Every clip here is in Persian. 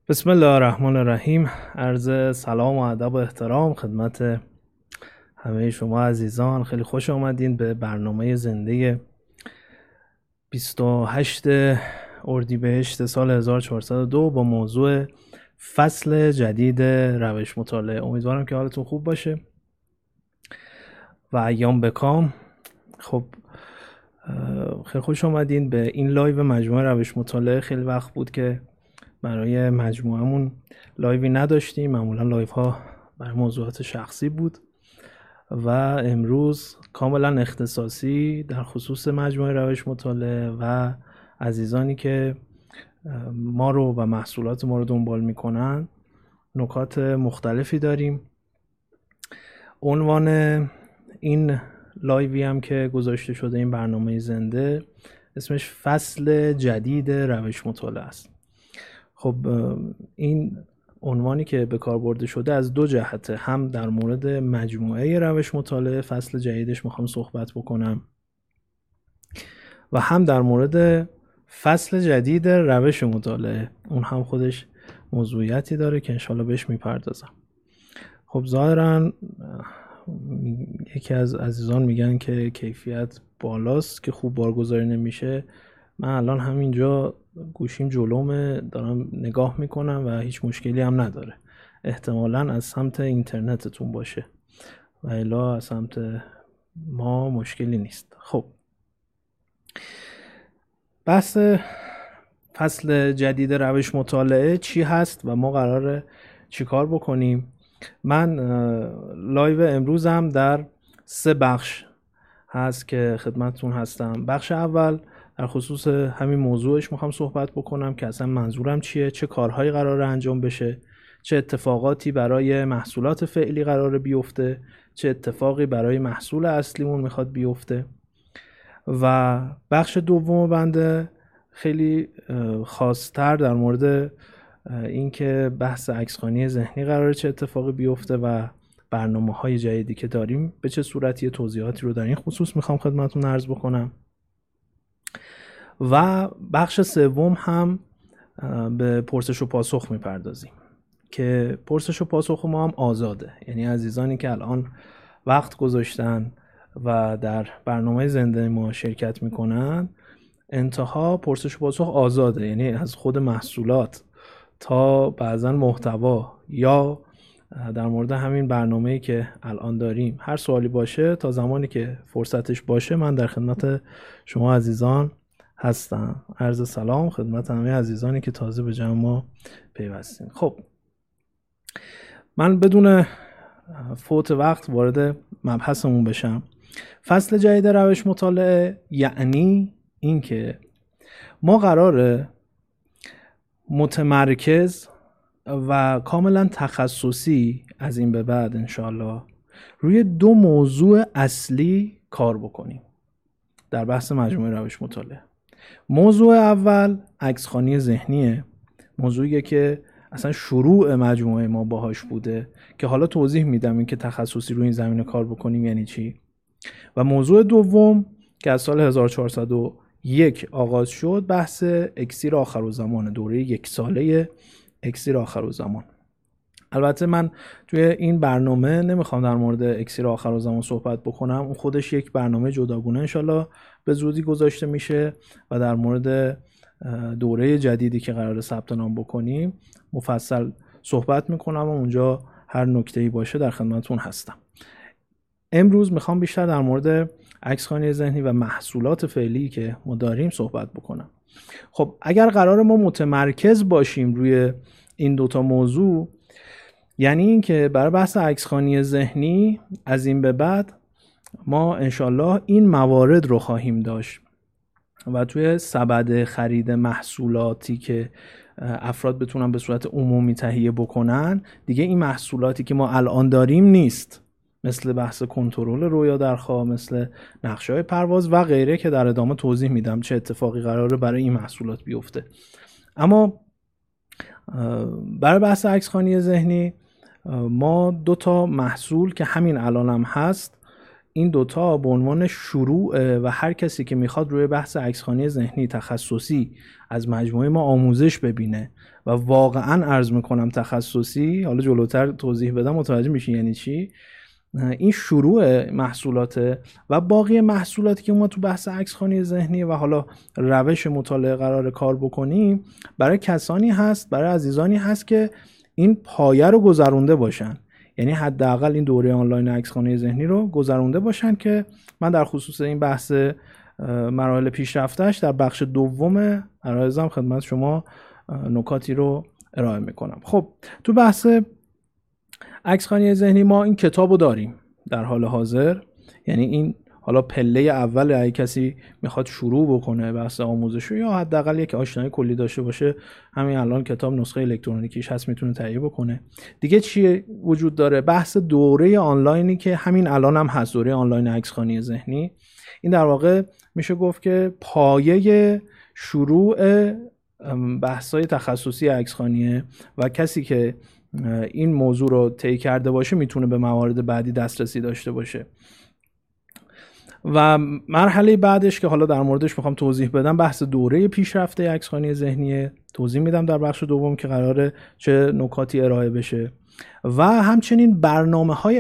بسم الله الرحمن الرحیم. عرض سلام و ادب و احترام خدمت همه شما عزیزان. خیلی خوش آمدین به برنامه زنده 28 اردیبهشت سال 1402 با موضوع فصل جدید روش مطالعه. امیدوارم که حالتون خوب باشه و ایام بکام. خب خیلی خوش آمدین به این لایو مجموعه روش مطالعه. خیلی وقت بود که برای مجموعهمون لایوی نداشتیم. معمولا لایو ها برای موضوعات شخصی بود و امروز کاملا اختصاصی در خصوص مجموعه روش مطالعه و عزیزانی که ما رو و محصولات ما رو دنبال میکنن نکات مختلفی داریم. عنوان این لایوی هم که گذاشته شده، این برنامه زنده، اسمش فصل جدید روش مطالعه است. خب این عنوانی که به کار برده شده از دو جهته، هم در مورد مجموعه روش مطالعه فصل جدیدش میخوام صحبت بکنم و هم در مورد فصل جدید روش مطالعه. اون هم خودش موضوعیتی داره که انشالله بهش میپردازم. خب ظاهرا یکی از عزیزان میگن که کیفیت بالاست که خوب بارگذاری نمیشه. من الان همینجا گوشیم جلومه، دارم نگاه میکنم و هیچ مشکلی هم نداره. احتمالاً از سمت اینترنتتون باشه و الا از سمت ما مشکلی نیست. خب بحث فصل جدید روش مطالعه چی هست و ما قراره چی کار بکنیم؟ من لایو امروزم در 3 بخش هست که خدمتتون هستم. بخش اول در خصوص همین موضوعش میخوام صحبت بکنم که اصلا منظورم چیه، چه کارهایی قراره انجام بشه، چه اتفاقاتی برای محصولات فعلی قراره بیفته، چه اتفاقی برای محصول اصلیمون میخواد بیفته. و بخش دوم بنده خیلی خاص‌تر در مورد اینکه بحث عکسخوانی ذهنی قراره چه اتفاقی بیفته و برنامه‌های جدیدی که داریم به چه صورتی توضیحاتی رو در این خصوص میخوام خدمتتون عرض بکنم. و بخش سوم هم به پرسش و پاسخ میپردازیم که پرسش و پاسخ ما هم آزاده، یعنی عزیزانی که الان وقت گذاشتن و در برنامه زنده ما شرکت میکنن، انتها پرسش و پاسخ آزاده، یعنی از خود محصولات تا بعضا محتوا یا در مورد همین برنامه‌ای که الان داریم هر سوالی باشه تا زمانی که فرصتش باشه من در خدمت شما عزیزان هستم. عرض سلام خدمت همه عزیزانی که تازه به جمع ما پیوستین. خب من بدون فوت وقت وارد مبحثمون بشم. فصل جدید روش مطالعه یعنی این که ما قراره متمرکز و کاملا تخصصی از این به بعد انشالله روی 2 موضوع اصلی کار بکنیم در بحث مجموعه روش مطالعه. موضوع اول عکسخوانی ذهنیه، موضوعیه که اصلا شروع مجموعه ما باهاش بوده که حالا توضیح میدم این که تخصصی روی این زمینه کار بکنیم یعنی چی. و موضوع دوم که از سال 1401 آغاز شد بحث اکسیر آخرالزمان، دوره 1 ساله اکسیر آخرالزمان. البته من توی این برنامه نمیخوام در مورد اکسیر آخرالزمان صحبت بکنم، اون خودش یک برنامه جداگونه انشالله به زودی گذاشته میشه و در مورد دوره جدیدی که قراره ثبت نام بکنیم مفصل صحبت میکنم و اونجا هر نکته‌ای باشه در خدمتتون هستم. امروز میخوام بیشتر در مورد عکسخوانی ذهنی و محصولات فعلی که ما داریم صحبت بکنم. خب اگر قرار ما متمرکز باشیم روی این 2 موضوع، یعنی این که برای بحث عکسخوانی ذهنی از این به بعد ما انشالله این موارد رو خواهیم داشت و توی سبد خرید محصولاتی که افراد بتونن به صورت عمومی تهیه بکنن دیگه این محصولاتی که ما الان داریم نیست، مثل بحث کنترل رویا در خواب، مثل نقشه‌های پرواز و غیره که در ادامه توضیح میدم چه اتفاقی قراره برای این محصولات بیفته. اما برای بحث عکسخوانی ذهنی ما 2 محصول که همین الان هم هست این دوتا به عنوان شروع و هر کسی که میخواد روی بحث عکسخوانی ذهنی تخصصی از مجموعه ما آموزش ببینه و واقعا عرض میکنم تخصصی، حالا جلوتر توضیح بدم متوجه میشین یعنی چی، این شروع محصولاته و باقی محصولاتی که ما تو بحث عکسخوانی ذهنی و حالا روش مطالعه قرار کار بکنیم برای کسانی هست، برای عزیزانی هست که این پایه رو گذرونده باشن، یعنی حداقل این دوره آنلاین عکسخوانی ذهنی رو گذرونده باشن که من در خصوص این بحث مراحل پیشرفتش در بخش دوم عرایزم خدمت شما نکاتی رو ارائه میکنم. خب تو بحث عکسخوانی ذهنی ما این کتابو داریم در حال حاضر، یعنی این حالا پله اول اگه کسی میخواد شروع بکنه بحث آموزش یا حداقل یک آشنایی کلی داشته باشه، همین الان کتاب نسخه الکترونیکیش هست میتونه تهیه بکنه. دیگه چی وجود داره؟ بحث دوره آنلاینی که همین الان هم هست، دوره آنلاین عکسخوانی ذهنی. این در واقع میشه گفت که پایه شروع بحث‌های تخصصی عکسخوانیه و کسی که این موضوع رو طی کرده باشه میتونه به موارد بعدی دسترسی داشته باشه. و مرحله بعدش که حالا در موردش میخوام توضیح بدم بحث دوره پیشرفته عکسخوانی ذهنیه، توضیح میدم در بخش دوم که قراره چه نکاتی ارائه بشه. و همچنین برنامه‌های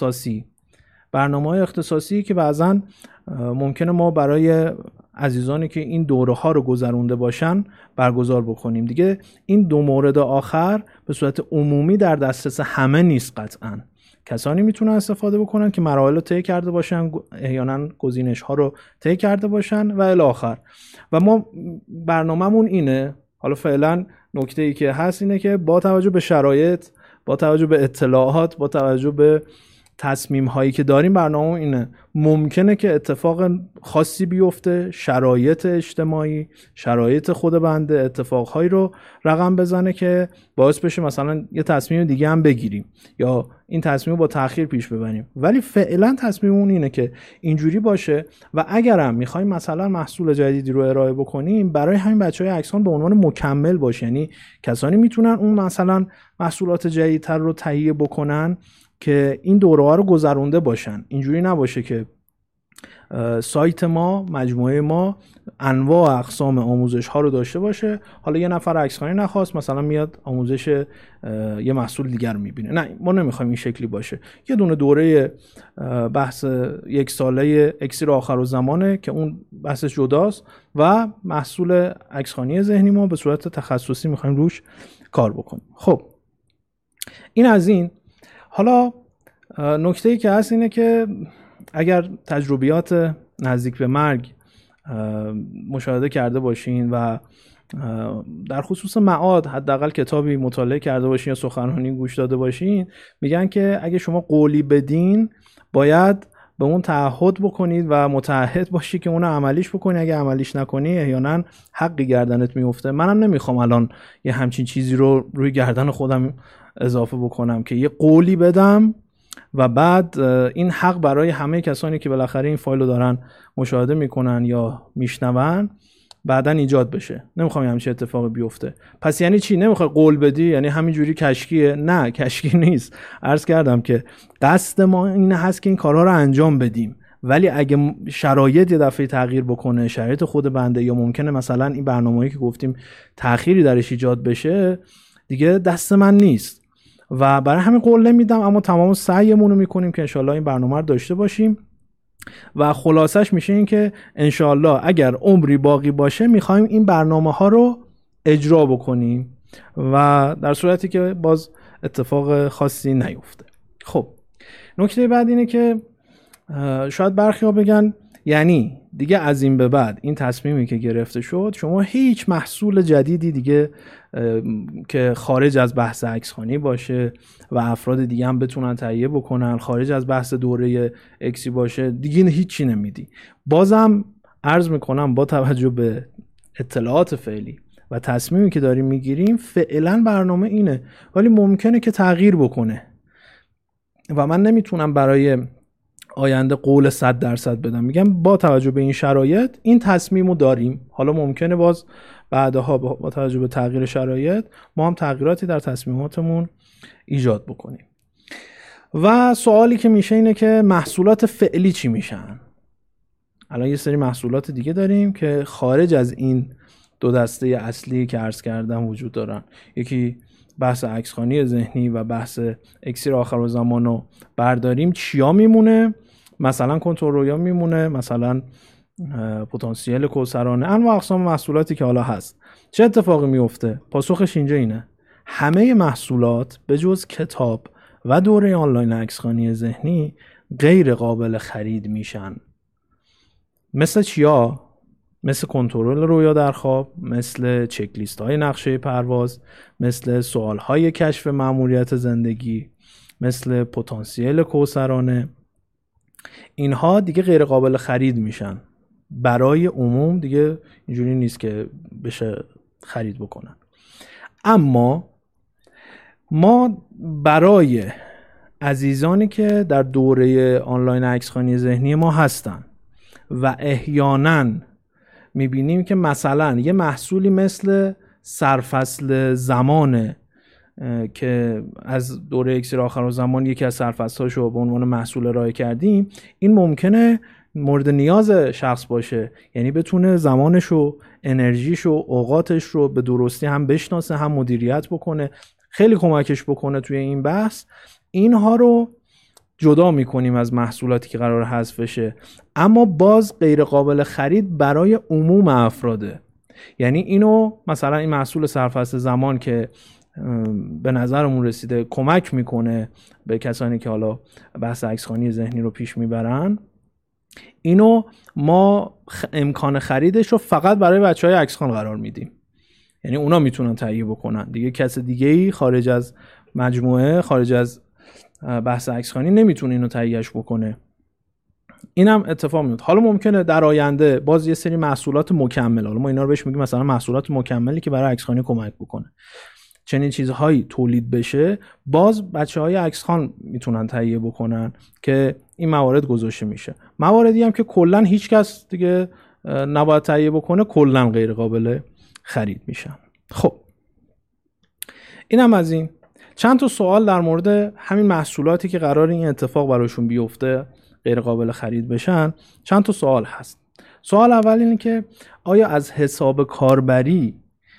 اختصاصی که بعضا ممکنه ما برای عزیزانی که این دوره ها رو گذرونده باشن برگزار بکنیم. دیگه این دو مورد آخر به صورت عمومی در دسترس همه نیست قطعاً. کسانی میتونن استفاده بکنن که مراحل رو طی کرده باشن، احیانا گزینش ها رو طی کرده باشن و الی آخر. و ما برنامه‌مون اینه، حالا فعلا نکته‌ای که هست اینه که با توجه به شرایط، با توجه به اطلاعات، با توجه به تصمیم هایی که داریم برنامه اینه. ممکنه که اتفاق خاصی بیفته، شرایط اجتماعی، شرایط خود بنده اتفاقهایی رو رقم بزنه که باعث بشه مثلا یه تصمیم دیگه هم بگیریم یا این تصمیم رو با تأخیر پیش ببریم، ولی فعلا تصمیممون اینه که اینجوری باشه. و اگرم میخوایم مثلا محصول جدیدی رو ارائه بکنیم برای همین بچهای عکسخوان به عنوان مکمل باشه، یعنی کسانی میتونن اون مثلا محصولات جدیدتر رو تهیه بکنن که این دوره ها رو گذرونده باشن. اینجوری نباشه که سایت ما، مجموعه ما انواع اقسام آموزش ها رو داشته باشه، حالا یه نفر عکسخوانی نخواست مثلا میاد آموزش یه محصول دیگر میبینه. نه، ما نمیخوایم این شکلی باشه. یه دونه دوره بحث یک ساله اکسیر آخرالزمانه که اون بحثش جداست و محصول عکسخوانی ذهنی ما به صورت تخصصی میخوایم روش کار بکنیم. خب این از این. حالا نکته‌ای که هست اینه که اگر تجربیات نزدیک به مرگ مشاهده کرده باشین و در خصوص معاد حداقل کتابی مطالعه کرده باشین یا سخنرانی گوش داده باشین، میگن که اگه شما قولی بدین باید به اون تعهد بکنید و متعهد باشی که اون عملیش بکنی. اگه عملیش نکنی احیانا حقی گردنت میفته. منم نمیخوام الان یه همچین چیزی رو روی گردن خودم اضافه بکنم که یه قولی بدم و بعد این حق برای همه کسانی که بالاخره این فایل رو دارن مشاهده میکنن یا میشنون بعداً ایجاد بشه. نمیخوام همچین اتفاقی بیفته. پس یعنی چی؟ نمیخوای قول بدی یعنی همینجوری کشکیه؟ نه، کشکی نیست. عرض کردم که قصد ما این هست که این کارها رو انجام بدیم، ولی اگه شرایط یه دفعه تغییر بکنه، شرایط خود بنده یا ممکنه مثلا این برنامه‌ای که گفتیم تأخیری درش ایجاد بشه، دیگه دست من نیست و برای همین قول نمیدم. اما تمام سعیمون رو میکنیم که انشالله این برنامه رو داشته باشیم و خلاصش میشه این که انشالله اگر عمری باقی باشه میخوایم این برنامه ها رو اجرا بکنیم و در صورتی که باز اتفاق خاصی نیفته. خب نکته بعد اینه که شاید برخی ها بگن یعنی دیگه از این به بعد این تصمیمی که گرفته شد شما هیچ محصول جدیدی دیگه که خارج از بحث عکسخوانی باشه و افراد دیگه هم بتونن تهیه بکنن، خارج از بحث دوره اکسی باشه، دیگه هیچی نمیدی. بازم عرض میکنم با توجه به اطلاعات فعلی و تصمیمی که داریم میگیریم فعلا برنامه اینه، ولی ممکنه که تغییر بکنه و من نمیتونم برای آینده قول 100% بدم. میگم با توجه به این شرایط این تصمیمو داریم. حالا ممکنه باز بعدها با توجه به تغییر شرایط ما هم تغییراتی در تصمیماتمون ایجاد بکنیم. و سوالی که میشه اینه که محصولات فعلی چی میشن؟ الان یه سری محصولات دیگه داریم که خارج از این دو دسته اصلی که عرض کردم وجود دارن. یکی بحث عکسخوانی ذهنی و بحث اکسیر آخرالزمان رو برداریم، چیا میمونه؟ مثلا کنترل رویا میمونه، مثلا پتانسیل کوثرانه، انواع اقسام محصولاتی که حالا هست. چه اتفاقی میفته؟ پاسخش اینجا اینه: همه محصولات به جز کتاب و دوره آنلاین عکسخوانی ذهنی غیر قابل خرید میشن. مثل چیا؟ مثل کنترل رویا در خواب، مثل چک لیست های نقشه پرواز، مثل سوال های کشف مأموریت زندگی، مثل پتانسیل کوثرانه. اینها دیگه غیر قابل خرید میشن. برای عموم دیگه اینجوری نیست که بشه خرید بکنن. اما ما برای عزیزانی که در دوره آنلاین عکسخوانی ذهنی ما هستن و احیانا میبینیم که مثلا یه محصولی مثل سرفصل زمانه که از دوره اکسیر آخرالزمان یکی از سرفصل‌هاشو به عنوان محصول ارائه کردیم، این ممکنه مورد نیاز شخص باشه، یعنی بتونه زمانشو، انرژیشو، اوقاتش رو به درستی هم بشناسه، هم مدیریت بکنه، خیلی کمکش بکنه توی این بحث. اینها رو جدا میکنیم از محصولاتی که قرار حذف بشه، اما باز غیر قابل خرید برای عموم افراده. یعنی اینو مثلا این محصول سرفصل زمان که به نظرمون رسیده کمک میکنه به کسانی که حالا بحث عکسخوانی ذهنی رو پیش میبرن، اینو ما امکان خریدش رو فقط برای بچهای عکسخوان قرار میدیم. یعنی اونا میتونن تهیه بکنن، دیگه کس دیگه‌ای خارج از مجموعه، خارج از بحث عکسخوانی نمیتونه اینو تهیهش بکنه. اینم اتفاق میفته. حالا ممکنه در آینده باز یه سری محصولات مکمل، حالا ما اینا رو بهش میگیم مثلا محصولات مکملی که برای عکسخوانی کمک بکنه، چنین چیزهایی تولید بشه، باز بچهای عکسخوان میتونن تهیه بکنن که این موارد گذاشته میشه. مواردی هم که کلا هیچ کس دیگه نباید تهیه بکنه، کلا غیر قابل خرید میشن. خب اینم از این. چند تا سوال در مورد همین محصولاتی که قرار این اتفاق براشون بیفته، غیر قابل خرید بشن، چند تا سوال هست. سوال اول اینه که آیا از حساب کاربری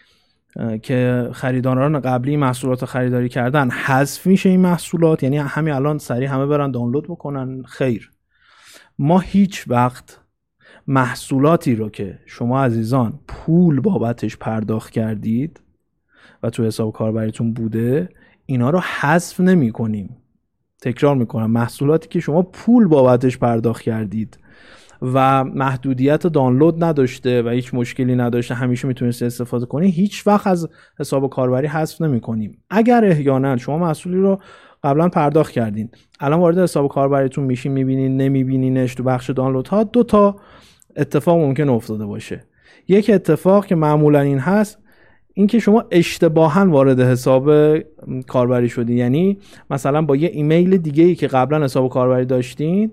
که خریداران قبلی محصولات خریداری کردن حذف میشه این محصولات؟ یعنی همین الان سریع همه برن دانلود بکنن؟ خیر، ما هیچ وقت محصولاتی رو که شما عزیزان پول بابتش پرداخت کردید و تو حساب کاربریتون بوده، اینا رو حذف نمی کنیم. تکرار میکنم، محصولاتی که شما پول بابتش پرداخت کردید و محدودیت دانلود نداشته و هیچ مشکلی نداشته، همیشه میتونید استفاده کنید، هیچ وقت از حساب کاربری حذف نمی کنیم. اگر احیانا شما محصولی رو قبلا پرداخت کردین، الان وارد حساب کاربریتون میشین، میبینین نمیبینینش تو بخش دانلود ها، دو تا اتفاق ممکن افتاده باشه. یک اتفاق که معمولا این هست، این که شما اشتباهاً وارد حساب کاربری شدین، یعنی مثلا با یه ایمیل دیگه‌ای که قبلا حساب کاربری داشتین،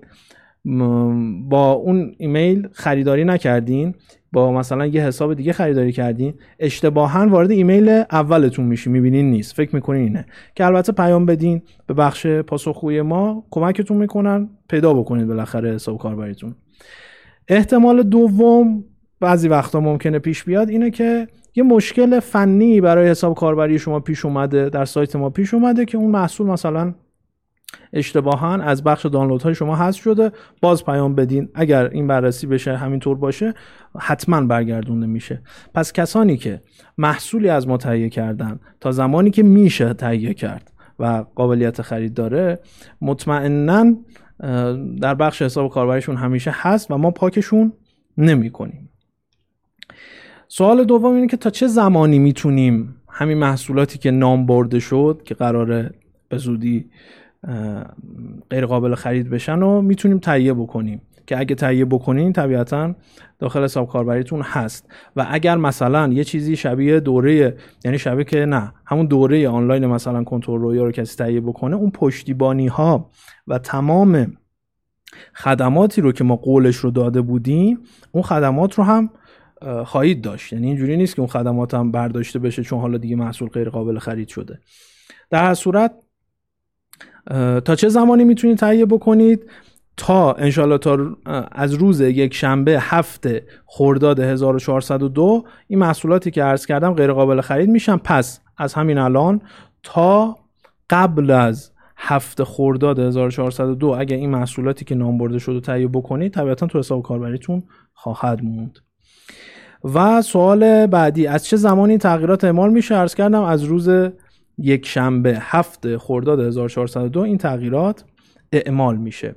با اون ایمیل خریداری نکردین، با مثلا یه حساب دیگه خریداری کردین، اشتباهاً وارد ایمیل اولتون میشین، میبینین نیست، فکر میکنین اینه، که البته پیام بدین به بخش پاسخگوی ما، کمکتون میکنن پیدا بکنید بالاخره حساب کاربریتون. احتمال دوم بعضی وقتا ممکنه پیش بیاد، اینه که یه مشکل فنی برای حساب کاربری شما پیش اومده، در سایت ما پیش اومده که اون محصول مثلا اشتباهاً از بخش دانلودهای شما حذف شده. باز پیام بدین، اگر این بررسی بشه همینطور باشه حتما برگردونده میشه. پس کسانی که محصولی از ما تهیه کردن تا زمانی که میشه تهیه کرد و قابلیت خرید داره، مطمئناً در بخش حساب کاربریشون همیشه هست و ما پاکشون نمی کنیم. سوال دوم اینه که تا چه زمانی میتونیم همین محصولاتی که نام برده شد که قراره به زودی غیر قابل خرید بشن رو میتونیم تهیه بکنیم، که اگه تهیه بکنین طبیعتاً داخل حساب کاربریتون هست. و اگر مثلا یه چیزی شبیه دوره، یعنی شبیه که نه همون دوره آنلاین مثلا کنترل رویا رو کسی تهیه بکنه، اون پشتیبانی ها و تمام خدماتی رو که ما قولش رو داده بودیم، اون خدمات رو هم خواهید داشت. یعنی اینجوری نیست که اون خدمات هم برداشته بشه چون حالا دیگه محصول غیر قابل خرید شده. در هر صورت تا چه زمانی میتونید تهیه بکنید؟ تا انشالله تا از روز یک شنبه 7 خرداد 1402 این محصولاتی که عرض کردم غیر قابل خرید میشن. پس از همین الان تا قبل از 7 خرداد 1402 اگه این محصولاتی که نام برده شده تهیه بکنید طبیعتا تو حساب کاربریتون خواهد موند. و سوال بعدی، از چه زمانی تغییرات اعمال میشه؟ عرض کردم از روز یک شنبه 7 خرداد 1402 این تغییرات اعمال میشه.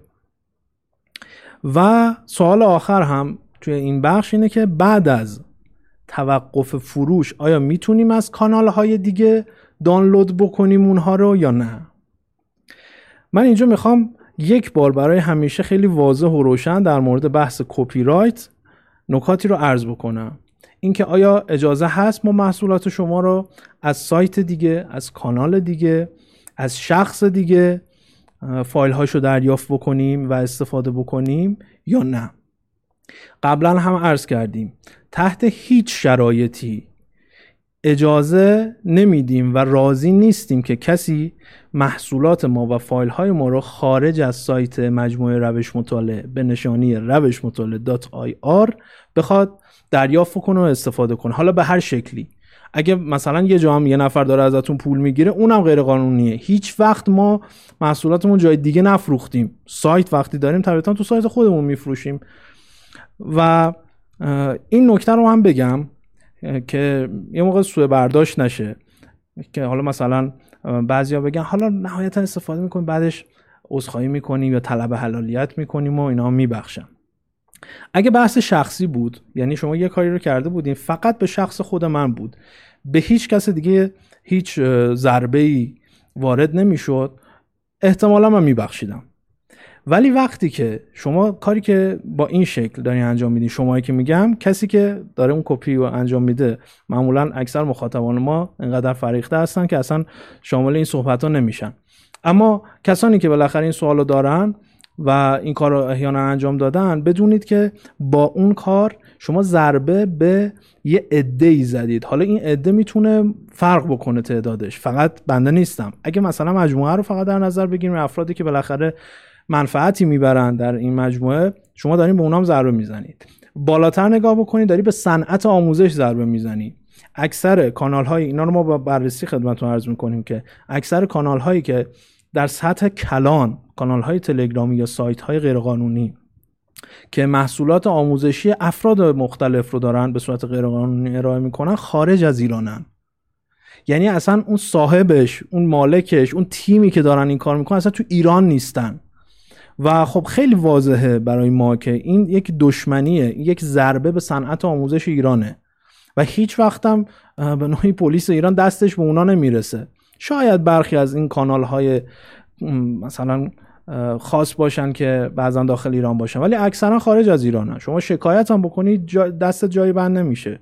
و سوال آخر هم توی این بخش اینه که بعد از توقف فروش آیا میتونیم از کانال های دیگه دانلود بکنیم اونها رو یا نه؟ من اینجا میخوام یک بار برای همیشه خیلی واضح و روشن در مورد بحث کپی رایت نکاتی رو عرض بکنم. اینکه آیا اجازه هست ما محصولات شما رو از سایت دیگه، از کانال دیگه، از شخص دیگه فایل هاشو دریافت بکنیم و استفاده بکنیم یا نه؟ قبلا هم عرض کردیم تحت هیچ شرایطی اجازه نمیدیم و راضی نیستیم که کسی محصولات ما و فایل های ما رو خارج از سایت مجموعه روش مطالعه به نشانی روشمطالعه.ir بخواد دریافت کنه و استفاده کنه، حالا به هر شکلی. اگه مثلا یه جا هم یه نفر داره ازتون پول میگیره اونم غیر قانونیه. هیچ وقت ما محصولاتمون جای دیگه نفروختیم، سایت وقتی داریم طبیعتا تو سایت خودمون میفروشیم. و این نکته رو هم بگم که یه موقع سوء برداشت نشه که حالا مثلا بعضیا بگن حالا نهایتا استفاده میکنیم بعدش عذرخواهی میکنیم یا طلب حلالیت میکنیم و اینا میبخشن. اگه بحث شخصی بود، یعنی شما یه کاری رو کرده بودین فقط به شخص خود من بود، به هیچ کس دیگه هیچ ضربه‌ای وارد نمیشد، احتمالا من میبخشیدم. ولی وقتی که شما کاری که با این شکل دارین انجام میدین، شمایی که میگم کسی که داره اون کپی رو انجام میده معمولا اکثر مخاطبان ما اینقدر فریخته هستن که اصلا شامل این صحبت ها نمیشن، اما کسانی که بالاخره این سوالو دارن و این کار رو احیانا انجام دادن، بدونید که با اون کار شما ضربه به یه عده‌ای زدید. حالا این عده میتونه فرق بکنه تعدادش، فقط بنده نیستم. اگه مثلا مجموعه رو فقط در نظر بگیریم، افرادی که بالاخره منفعتی میبرن در این مجموعه، شما دارین به اونام ضربه میزنید. بالاتر نگاه بکنید، داری به صنعت آموزش ضربه میزنید. اکثر کانال های اینا رو ما با بررسی خدمتتون عرض میکنیم که اکثر کانال هایی که در سطح کلان، کانال های تلگرامی یا سایت های غیرقانونی که محصولات آموزشی افراد مختلف رو دارن به صورت غیرقانونی ارائه میکنن، خارج از ایرانن. یعنی اصلا اون صاحبش، اون مالکش، اون تیمی که دارن این کار میکنن اصلا تو ایران نیستن. و خب خیلی واضحه برای ما که این یک دشمنیه، یک ضربه به صنعت آموزش ایرانه و هیچ وقتم به نوعی پلیس ایران دستش به اونا نمیرسه. شاید برخی از این کانال های مثلا خاص باشن که بعضا داخل ایران باشن، ولی اکثرا خارج از ایرانن. شما شکایت هم بکنید دست جایی بند نمیشه.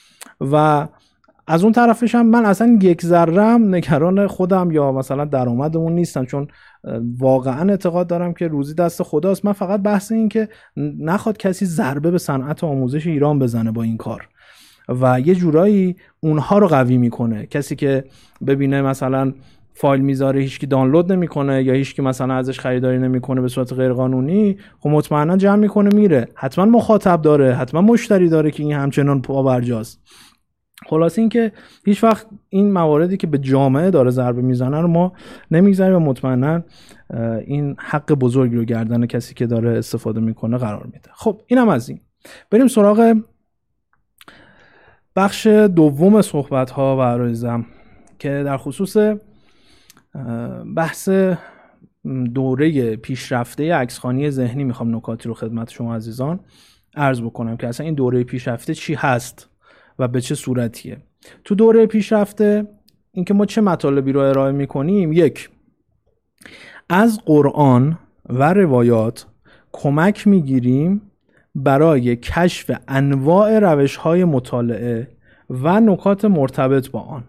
و از اون طرفش هم من اصلا یک ذره‌ام نگران خودم یا مثلا درآمدمون نیستم، چون واقعا اعتقاد دارم که روزی دست خداست. من فقط بحث این که نخواد کسی ضربه به صنعت آموزش ایران بزنه با این کار و یه جورایی اونها رو قوی میکنه. کسی که ببینه مثلا فایل میذاره هیچکی دانلود نمیکنه یا هیچکی مثلا ازش خریداری نمیکنه به صورت غیر قانونی، خب مطمئنا جمع میکنه میره، حتما مخاطب داره، حتما مشتری داره که این همچنان پابرجاست. خلاصه این که هیچ وقت این مواردی که به جامعه داره ضربه میزنه رو ما نمیگذاریم و مطمئنا این حق بزرگی رو گردن کسی که داره استفاده میکنه قرار میده. خب اینم از این. بریم سراغ بخش دوم صحبت ها و عرایزم که در خصوص بحث دوره پیشرفته عکسخوانی ذهنی میخوام نکاتی رو خدمت شما عزیزان عرض بکنم که اصلا این دوره پیشرفته چی هست و به چه صورتیه. تو دوره پیشرفته اینکه ما چه مطالبی رو ارائه میکنیم، یک، از قرآن و روایات کمک میگیریم برای کشف انواع روش‌های مطالعه و نکات مرتبط با آن.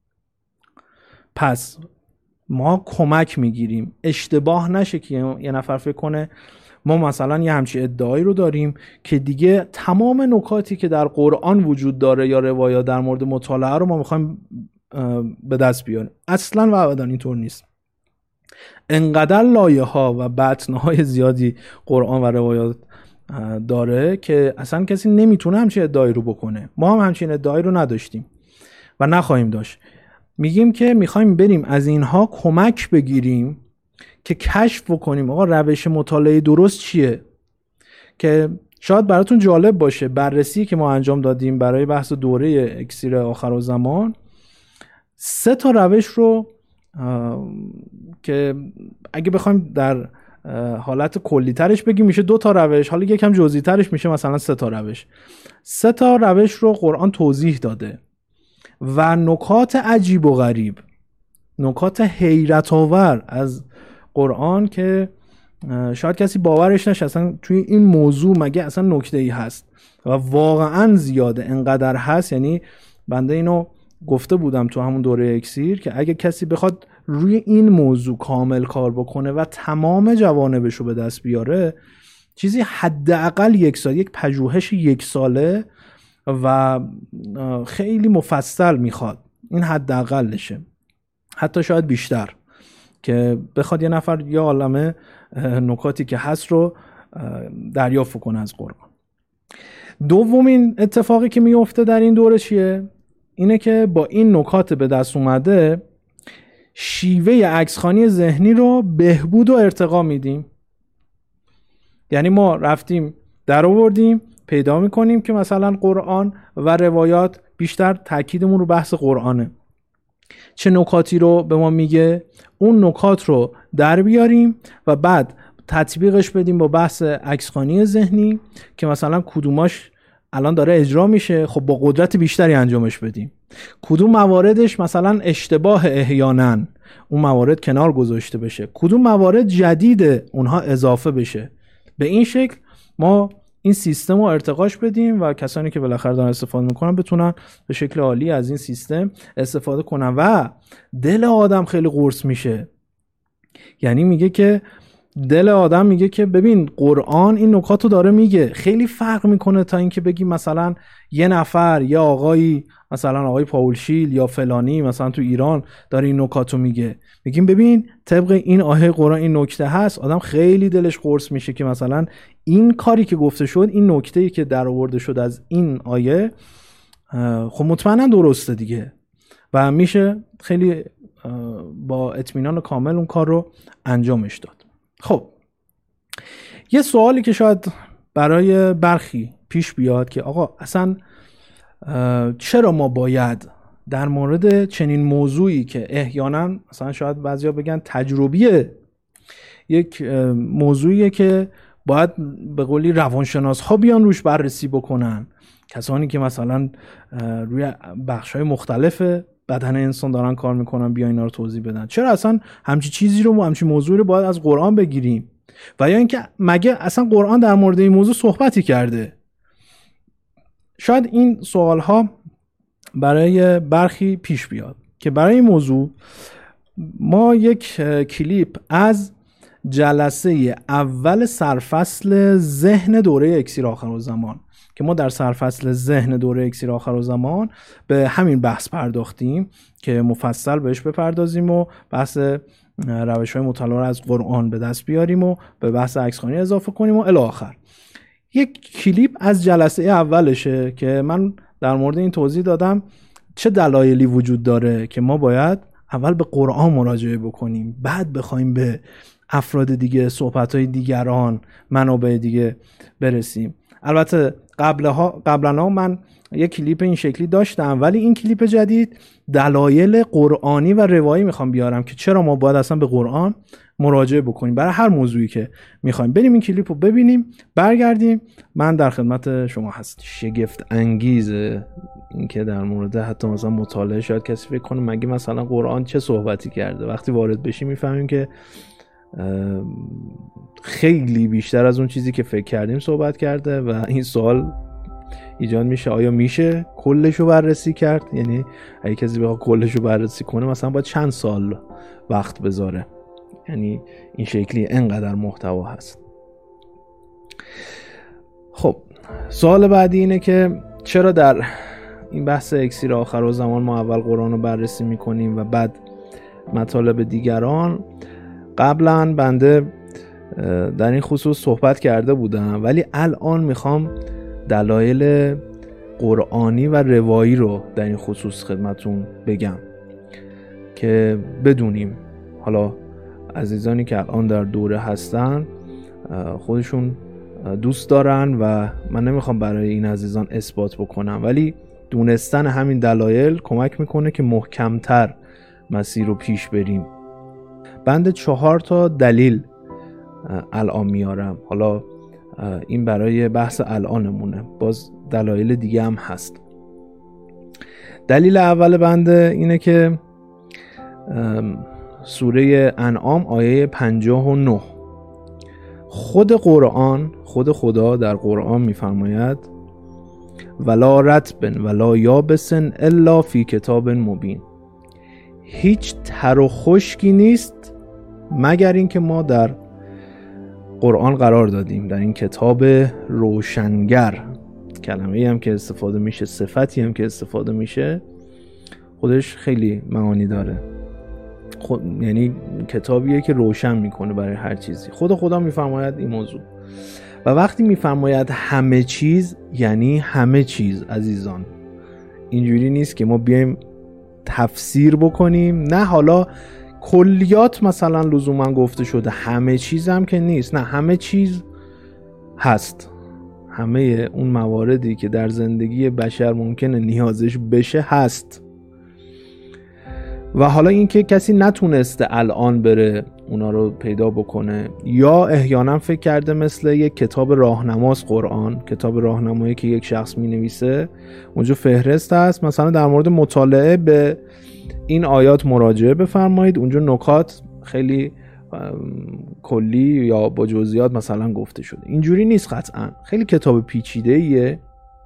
پس ما کمک میگیریم، اشتباه نشه که یه نفر فکر کنه ما مثلا یه همچین ادعایی رو داریم که دیگه تمام نکاتی که در قرآن وجود داره یا روایات در مورد مطالعه رو ما میخوایم به دست بیاریم. اصلا و ابدا اینطور نیست. انقدر لایه ها و بطنهای زیادی قرآن و روایات داره که اصلا کسی نمیتونه همچین ادعایی رو بکنه. ما هم همچین ادعایی رو نداشتیم و نخواهیم داشت. میگیم که میخوایم بریم از اینها کمک بگیریم که کشف بکنیم آقا روش مطالعه درست چیه. که شاید براتون جالب باشه بررسی که ما انجام دادیم برای بحث دوره اکسیر آخرالزمان 3 تا روش رو که اگه بخوایم در حالت کلی ترش بگیم میشه 2 تا روش، حالا یکم جزئی ترش میشه مثلا 3 تا روش. 3 تا روش رو قرآن توضیح داده و نکات عجیب و غریب، نکات حیرت آور از قرآن که شاید کسی باورش نشه اصلا توی این موضوع مگه اصلا نکته‌ای هست و واقعا زیاده. انقدر هست، یعنی بنده اینو گفته بودم تو همون دوره اکسیر که اگه کسی بخواد روی این موضوع کامل کار بکنه و تمام جوانبش رو به دست بیاره، چیزی حداقل 1 سال، یک پژوهش 1 ساله و خیلی مفصل میخواد. این حداقلشه، حتی شاید بیشتر، که بخواد یه نفر یه عالمه نکاتی که هست رو دریافت کنه از قرآن. دومین اتفاقی که میفته در این دوره چیه؟ اینه که با این نکات به دست اومده شیوه عکسخوانی ذهنی رو بهبود و ارتقا میدیم. یعنی ما رفتیم در آوردیم پیدا میکنیم که مثلا قرآن و روایات بیشتر تاکیدمون رو بحث قرآنه، چه نکاتی رو به ما میگه اون نکات رو در بیاریم و بعد تطبیقش بدیم با بحث عکسخوانی ذهنی که مثلا کدوماش الان داره اجرا میشه، خب با قدرت بیشتری انجامش بدیم. کدوم مواردش مثلا اشتباه احیانا اون موارد کنار گذاشته بشه، کدوم موارد جدید اونها اضافه بشه. به این شکل ما این سیستم رو ارتقاش بدیم و کسانی که بالاخره دارن استفاده میکنن بتونن به شکل عالی از این سیستم استفاده کنن و دل آدم خیلی قرص میشه. یعنی میگه که دل آدم میگه که ببین قرآن این نکات رو داره میگه. خیلی فرق میکنه تا اینکه بگیم مثلا یه نفر یا آقایی مثلا آقای پاولشیل یا فلانی مثلا تو ایران داره این نکات رو میگه. میگیم ببین طبق این آیه قرآن این نکته هست، آدم خیلی دلش قرص میشه که مثلا این کاری که گفته شد، این نکته‌ای که در آورده شد از این آیه خب مطمئنا درسته دیگه و میشه خیلی با اطمینان کامل اون کار رو انجامش داد. خب یه سوالی که شاید برای برخی پیش بیاد که آقا اصلا چرا ما باید در مورد چنین موضوعی که احیانا مثلا شاید بعضیا بگن تجربیه، یک موضوعیه که باید به قولی روانشناس ها بیان روش بررسی بکنن، کسانی که مثلا روی بخش‌های مختلف بدن انسان دارن کار میکنن بیان اینا رو توضیح بدن، چرا اصلا همچی چیزی رو همچی موضوعی رو باید از قرآن بگیریم؟ و یا اینکه مگه اصلا قرآن در مورد این موضوع صحبتی کرده؟ شاید این سوال ها برای برخی پیش بیاد که برای این موضوع ما یک کلیپ از جلسه اول سرفصل ذهن دوره اکسیر آخرالزمان که ما در سرفصل ذهن دوره اکسیر آخرالزمان به همین بحث پرداختیم که مفصل بهش بپردازیم و بحث روش‌های مطالعه رو از قرآن به دست بیاریم و به بحث عکسخوانی اضافه کنیم و الی آخر. یک کلیپ از جلسه اولشه که من در مورد این توضیح دادم چه دلایلی وجود داره که ما باید اول به قرآن مراجعه بکنیم، بعد بخوایم به افراد دیگه، صحبت‌های دیگران، منابع دیگه برسیم. البته قبلا من یک کلیپ این شکلی داشتم، ولی این کلیپ جدید دلایل قرآنی و روایی میخوام بیارم که چرا ما باید اصلا به قرآن مراجعه بکنیم برای هر موضوعی که میخوایم. بریم این کلیپ رو ببینیم، برگردیم من در خدمت شما هست. شگفت انگیزه این که در مورد حتی مثلا مطالعه شاید کسی فکر کنه مگه مثلا قرآن چه صحبتی کرده، وقتی وارد بشیم میفهمیم که خیلی بیشتر از اون چیزی که فکر کردیم صحبت کرده و این سوال ایجاد میشه آیا میشه کلشو بررسی کرد؟ یعنی اگه کسی بخواد کلشو بررسی کنه مثلا باید چند سال وقت بذاره؟ یعنی این شکلی انقدر محتوا هست. خب سوال بعدی اینه که چرا در این بحث اکسیر آخرالزمان ما اول قرآن رو بررسی میکنیم و بعد مطالب دیگران؟ قبلا بنده در این خصوص صحبت کرده بودم، ولی الان میخوام دلایل قرآنی و روایی رو در این خصوص خدمتون بگم که بدونیم حالا عزیزانی که الان در دوره هستن خودشون دوست دارن و من نمیخوام برای این عزیزان اثبات بکنم، ولی دونستن همین دلایل کمک میکنه که محکمتر مسیر رو پیش بریم. بنده 4 تا دلیل الان میارم، حالا این برای بحث الانمونه، باز دلایل دیگه هم هست. دلیل اول بنده اینه که سوره انعام آیه 59 خود قرآن، خود خدا در قرآن میفرماید ولا رطب ولا یابس الا فی کتاب مبین، هیچ تر و خشکی نیست مگر این که ما در قرآن قرار دادیم، در این کتاب روشنگر. کلمه‌ای هم که استفاده میشه، صفتی هم که استفاده میشه، خودش خیلی معانی داره. یعنی کتابیه که روشن میکنه برای هر چیزی. خود خدا میفرماید این موضوع. و وقتی میفرماید همه چیز، یعنی همه چیز عزیزان. اینجوری نیست که ما بیایم تفسیر بکنیم، نه حالا کلیات مثلا لزوما گفته شده، همه چیز هم که نیست، نه همه چیز هست. همه اون مواردی که در زندگی بشر ممکنه نیازش بشه هست. و حالا این که کسی نتونسته الان بره اونا رو پیدا بکنه، یا احیانا فکر کرده مثل یک کتاب راهنماست قرآن، کتاب راهنمایی که یک شخص می نویسه، اونجا فهرست هست مثلا در مورد مطالعه به این آیات مراجعه بفرمایید، اونجا نکات خیلی کلی یا با جزئیات مثلا گفته شده. اینجوری نیست قطعا، خیلی کتاب پیچیده‌ایه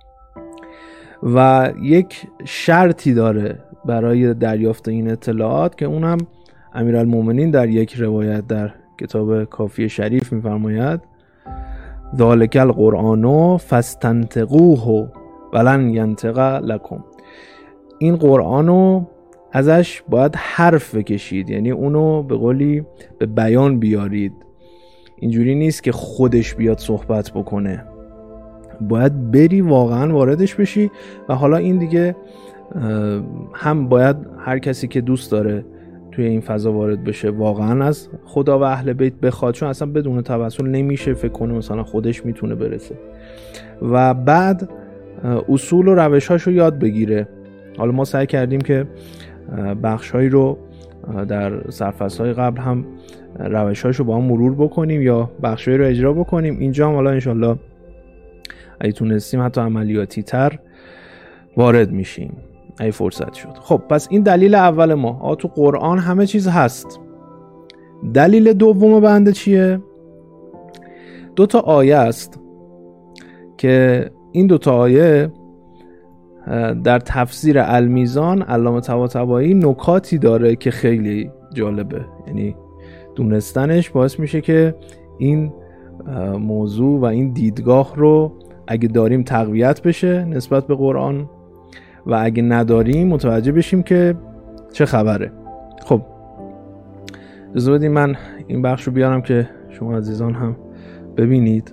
و یک شرطی داره برای دریافت این اطلاعات که اونم امیرالمومنین در یک روایت در کتاب کافی شریف میفرماید ذالک القرآن فاستنطقوه ولن ینطق لکم، این قرآنو ازش باید حرف بکشید، یعنی اونو به قولی به بیان بیارید. اینجوری نیست که خودش بیاد صحبت بکنه، باید بری واقعا واردش بشی. و حالا این دیگه هم باید هر کسی که دوست داره توی این فضا وارد بشه واقعا از خدا و اهل بیت بخواد، چون اصلا بدون توسل نمیشه فکر کنه مثلا خودش میتونه برسه. و بعد اصول و روش‌هاشو یاد بگیره. حالا ما سعی کردیم که بخش‌هایی رو در سرفصل‌های قبل هم روش‌هاشو با هم مرور بکنیم یا بخش‌هایی رو اجرا بکنیم. اینجا هم حالا انشالله اگه تونستیم حتی عملیاتی تر وارد میشیم اگه فرصت شد. خب پس این دلیل اول ما، تو قرآن همه چیز هست. دلیل دوم بنده چیه؟ 2 تا آیه است که این 2 تا آیه در تفسیر المیزان علامه طباطبایی نکاتی داره که خیلی جالبه، یعنی دونستنش باعث میشه که این موضوع و این دیدگاه رو اگه داریم تقویت بشه نسبت به قرآن و اگه نداریم متوجه بشیم که چه خبره. خب اجازه بدید من این بخش رو بیارم که شما عزیزان هم ببینید.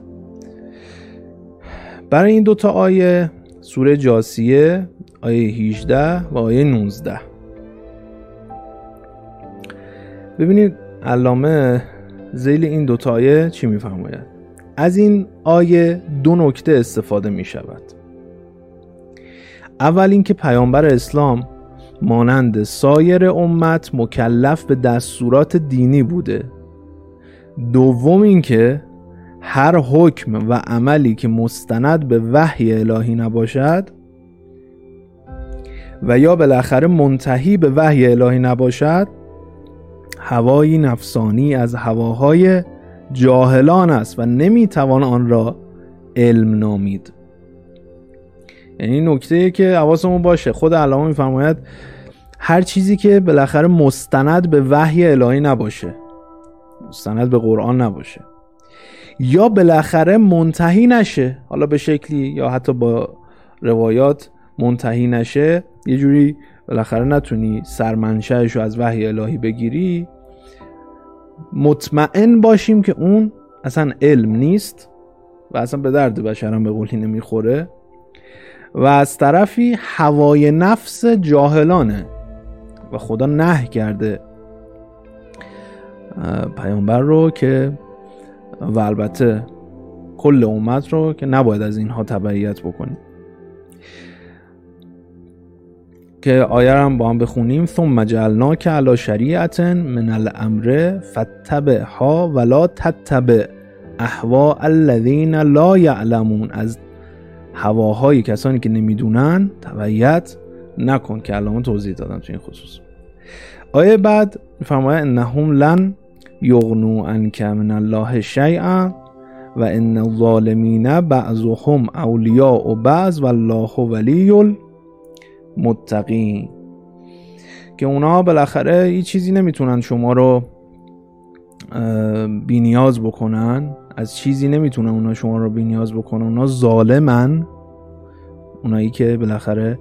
برای این 2 تا آیه سوره جاثیه آیه 18 و آیه 19 ببینید علامه ذیل این 2 تا آیه چی میفرماید. از این آیه 2 نکته استفاده می شود. اول این که پیامبر اسلام مانند سایر امت مکلف به دستورات دینی بوده. دوم این که هر حکم و عملی که مستند به وحی الهی نباشد و یا بالاخره منتهی به وحی الهی نباشد هوایی نفسانی از هواهای جاهلان است و نمیتوان آن را علم نامید. یعنی نکته که حواسمون باشه، خود علامه میفرماید هر چیزی که بالاخره مستند به وحی الهی نباشه، مستند به قرآن نباشه، یا بالاخره منتهی نشه، حالا به شکلی یا حتی با روایات منتهی نشه، یه جوری بالاخره نتونی سرمنشأش رو از وحی الهی بگیری، مطمئن باشیم که اون اصلا علم نیست و اصلا به درد بشرم به قولی نمیخوره و از طرفی هوای نفس جاهلانه و خدا نهی کرده پیامبر رو که و البته کل امت رو که نباید از اینها تبعیت بکنیم. که آیه رو هم با هم بخونیم. ثم جعلناک علی شریعة من الامر فاتبعها ولا تتبع اهواء الذین لا یعلمون. از هواهای کسانی که نمیدونن تبعیت نکن که الان توضیح دادم تو این خصوص. آیه بعد میفرماید انهم لن یغنوا عنک من الله شیئا و ان الظالمین بعضهم اولیاء بعض والله ولی المتقین. که اونا بالاخره هیچ چیزی نمیتونن شما رو بی نیاز بکنن، از چیزی نمیتونن اونا شما رو بی نیاز بکنن. اونا ظالمن، اونایی که بالاخره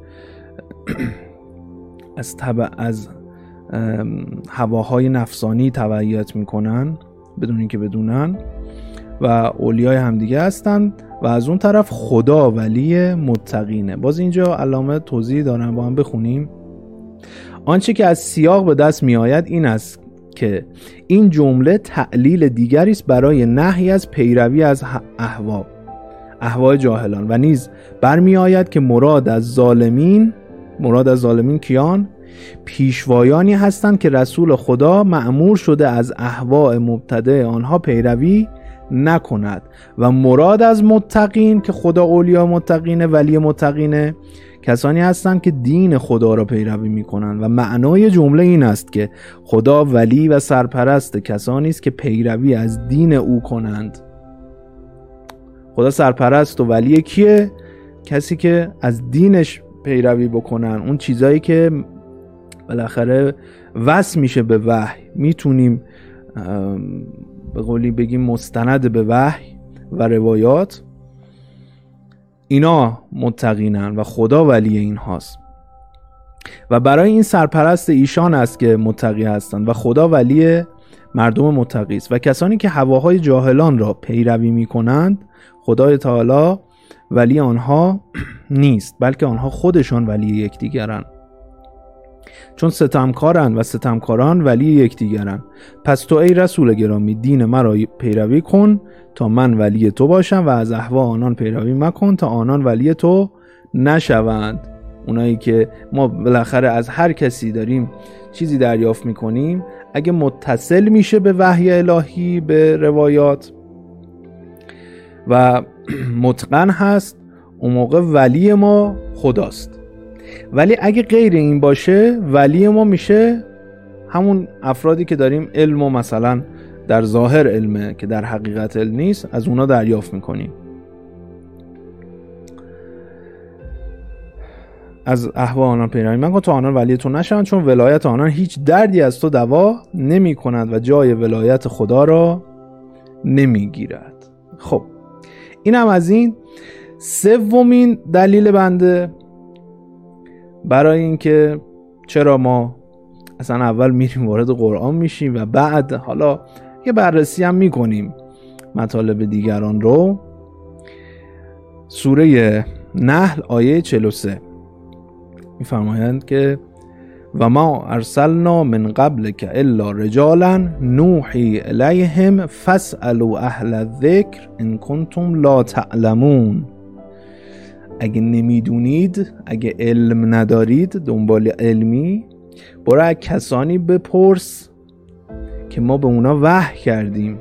از هواهای نفسانی تبعیت میکنن بدون اینکه بدونن و اولیای همدیگه هستن و از اون طرف خدا ولی متقینه. باز اینجا علامه توضیح دارن با هم بخونیم. آنچه که از سیاق به دست می آید این است که این جمله تعلیل دیگری است برای نهی از پیروی از اهوا جاهلان و نیز برمی آید که مراد از ظالمین کیان؟ پیشوایانی هستند که رسول خدا مأمور شده از اهواء مبتدع آنها پیروی نکند و مراد از متقین که خدا اولیا متقینه ولی متقینه کسانی هستند که دین خدا را پیروی میکنند و معنای جمله این است که خدا ولی و سرپرست کسانی است که پیروی از دین او کنند. خدا سرپرست و ولی کیه؟ کسی که از دینش پیروی بکنن، اون چیزایی که بالاخره وصل میشه به وحی، میتونیم به قولی بگیم مستند به وحی و روایات، اینا متقینن و خدا ولی این هاست و برای این سرپرست ایشان است که متقی هستند و خدا ولی مردم متقی است. و کسانی که هواهای جاهلان را پیروی می کنند خدای تعالی ولی آنها نیست، بلکه آنها خودشان ولی یکدیگرند، چون ستمکارند و ستمکاران ولی یکدیگرند. پس تو ای رسول گرامی دین مرا پیروی کن تا من ولی تو باشم و از اهوا آنان پیروی مکن تا آنان ولی تو نشوند. اونایی که ما بالاخره از هر کسی داریم چیزی دریافت میکنیم، اگه متصل میشه به وحی الهی، به روایات و متقن هست، اون موقع ولی ما خداست. ولی اگه غیر این باشه، ولی ما میشه همون افرادی که داریم علم و مثلا در ظاهر علمه که در حقیقت علم نیست، از اونا دریافت میکنیم. از اهوا آنان پیروی مکن تا آنان ولی تو نشوند، چون ولایت آنان هیچ دردی از تو دوا نمی کند و جای ولایت خدا را نمی گیرد. خب این هم از این. سومین دلیل بنده برای اینکه چرا ما اصلا اول میریم وارد قرآن میشیم و بعد حالا یه بررسی هم میکنیم مطالب دیگران رو. سوره نحل آیه 43 میفرمایند که و ما ارسلنا من قبلک الا رجالا نوحی الیهم فاسألوا اهل الذکر ان کنتم لا تعلمون. اگه نمیدونید، اگه علم ندارید، دنبال علمی، برو از کسانی بپرس که ما به اونا وحی کردیم.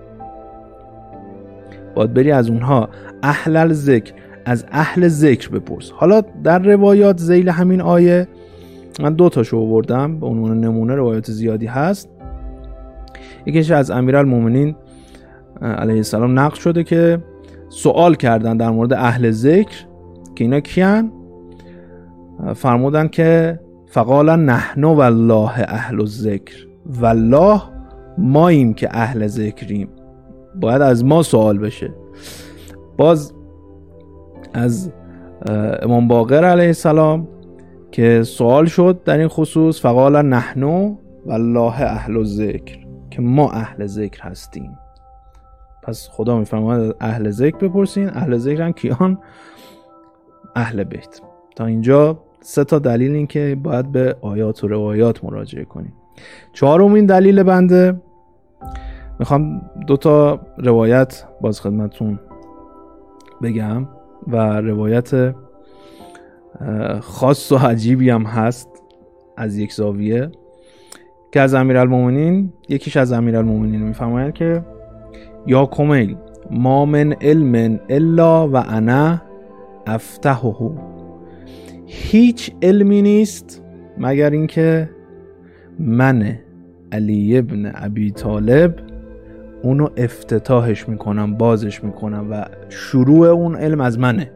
باید بری از اونها اهل الذکر، از اهل ذکر بپرس. حالا در روایات ذیل همین آیه من 2 تاشو آوردم به عنوان نمونه، روایات زیادی هست. یکیش از امیرالمومنین علیه السلام نقل شده که سوال کردن در مورد اهل ذکر که اینا کیان؟ فرمودن که فقال نحن والله اهل الذکر، والله ماییم که اهل ذکریم، باید از ما سوال بشه. باز از امام باقر علیه السلام که سوال شد در این خصوص، فقال نحن والله اهل الذکر، که ما اهل ذکر هستیم. پس خدا میفرماید اهل ذکر بپرسین. اهل ذکر هم کیان؟ اهل بیت. تا اینجا 3 دلیل این که باید به آیات و روایات مراجعه کنیم. 4مین دلیل بنده، میخوام 2 روایت باز خدمتون بگم و روایت خاص و عجیبی هم هست از یک زاویه که از امیرالمومنین، یکیش از امیرالمومنین میفرماید که یا کمیل ما من علم الا و انا افتحه، هیچ علمی نیست مگر اینکه من علی ابن ابی طالب اونو افتتاحش میکنم، بازش میکنم و شروع اون علم از منه.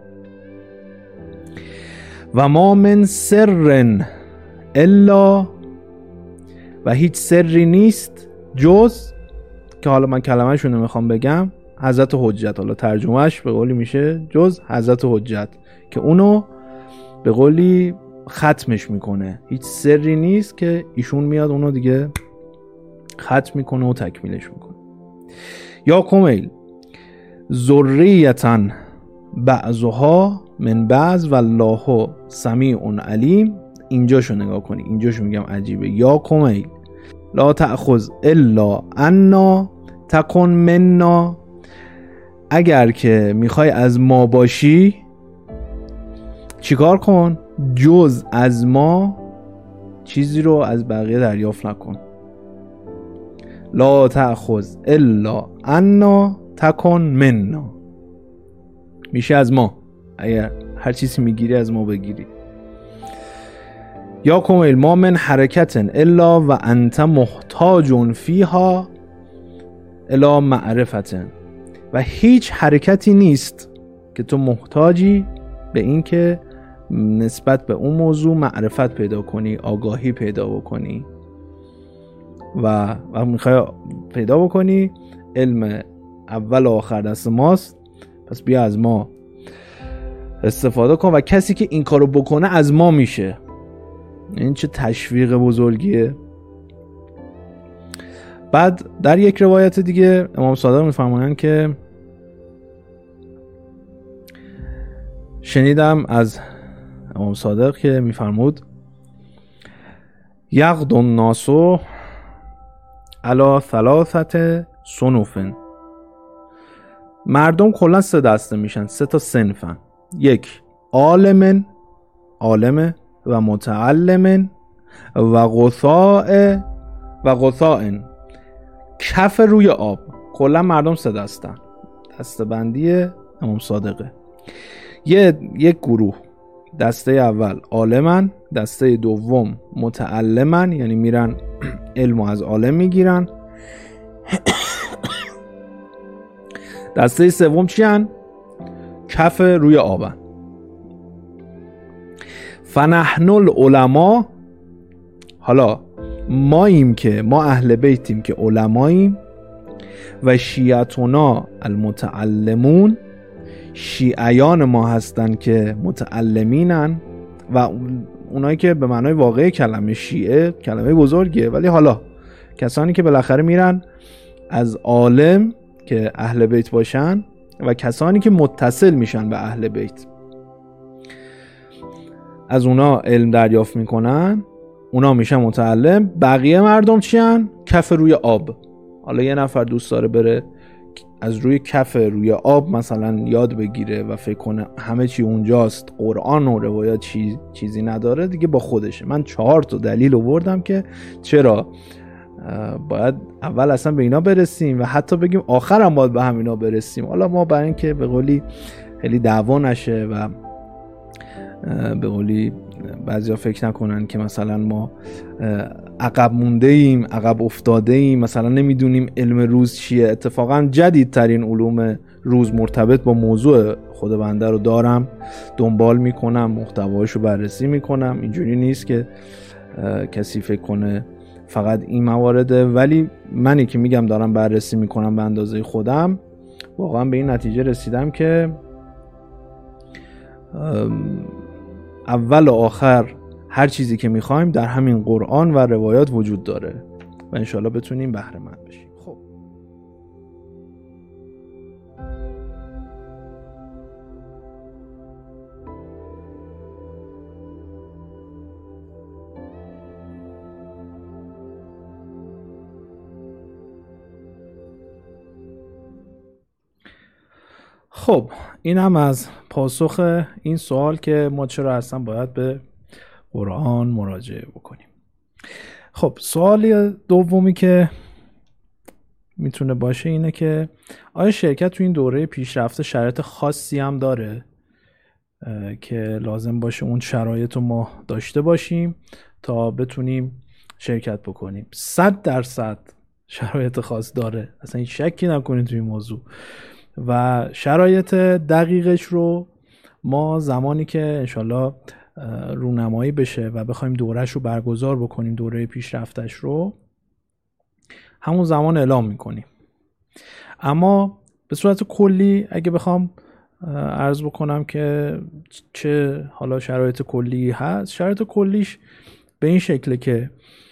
و ما من سر الا، و هیچ سری نیست جز، که حالا من کلمه شونو میخوام بگم، حضرت حجت. حالا ترجمهش به قولی میشه جز حضرت حجت، که اونو به قولی ختمش میکنه. هیچ سری نیست که ایشون میاد اونو دیگه ختم میکنه و تکمیلش میکنه. یا کمیل ذریتن بعضها من بعض والله سمیع علیم. اینجاشو نگاه کنی، اینجاشو میگم عجیبه. یا کمیل لا تأخذ الا انا تکن منا، اگر که میخوای از ما باشی چیکار کن؟ جز از ما چیزی رو از بقیه دریافت نکن. لا تأخذ الا انا تکن منا، میشه از ما، اگر هر چیزی میگیری از ما بگیری. یا کمیل ما من حرکت الا و انت محتاج فیها الا معرفت، و هیچ حرکتی نیست که تو محتاجی به این که نسبت به اون موضوع معرفت پیدا کنی، آگاهی پیدا بکنی و میخوای پیدا بکنی. علم اول و آخر دست ماست، پس بیا از ما استفاده کن و کسی که این کارو بکنه از ما میشه. این چه تشویق بزرگیه. بعد در یک روایت دیگه امام صادق میفرمایند که شنیدم از امام صادق که میفرمود یغدو الناس علی 3 صنوف، مردم کلا 3 دسته میشن، 3 صنفن. 1 عالم و متعلم و غثاء کف روی آب. کلا مردم 3 دستن. دسته بندی امام صادقه. یک گروه، دسته اول عالمن، دسته دوم متعلمن، یعنی میرن علمو از عالم میگیرن، دسته سوم چیان؟ کف روی آبن. فنحن العلماء، حالا ما اهل بیتیم که علماییم، و شیعتنا المتعلمون، شیعیان ما هستن که متعلمینن، و اونایی که به معنای واقعی کلمه شیعه کلمه بزرگیه، ولی حالا کسانی که بالاخره میرن از عالم که اهل بیت باشن و کسانی که متصل میشن به اهل بیت، از اونا علم دریافت میکنن، اونا میشن متعلم. بقیه مردم چیان؟ کف روی آب. حالا یه نفر دوست داره بره از روی کف روی آب مثلا یاد بگیره و فکر کنه همه چی اونجاست، قرآن و روایات چیزی نداره، دیگه با خودشه. من 4 دلیل آوردم که چرا باید اول اصلا به اینا برسیم و حتی بگیم آخر هم باید به همینا برسیم. حالا ما برای این که به قولی خیلی دعوا نشه و به قولی بعضیا فکر نکنن که مثلا ما عقب مونده ایم، عقب افتاده ایم، مثلا نمیدونیم علم روز چیه. اتفاقا جدیدترین علوم روز مرتبط با موضوع خود بنده رو دارم، دنبال میکنم، محتواشو بررسی میکنم. اینجوری نیست که کسی فکر کنه فقط این موارده، ولی منی که میگم دارم بررسی میکنم به اندازه خودم، واقعا به این نتیجه رسیدم که اول و آخر هر چیزی که میخوایم در همین قرآن و روایات وجود داره و انشالله بتونیم بهره مند بشیم. خب خب این هم از پاسخ این سوال که ما چرا اصلا باید به قرآن مراجعه بکنیم. خب سوال دومی که میتونه باشه اینه که آیا شرکت تو این دوره پیشرفته شرایط خاصی هم داره که لازم باشه اون شرایط رو ما داشته باشیم تا بتونیم شرکت بکنیم؟ 100% شرایط خاص داره، اصلا هیچ شکی نکنید توی این موضوع. و شرایط دقیقش رو ما زمانی که انشالله رونمایی بشه و بخوایم دورش رو برگزار بکنیم، دوره پیشرفتش رو، همون زمان اعلام میکنیم. اما به صورت کلی اگه بخوام عرض بکنم که چه حالا شرایط کلی هست، شرایط کلیش به این شکله که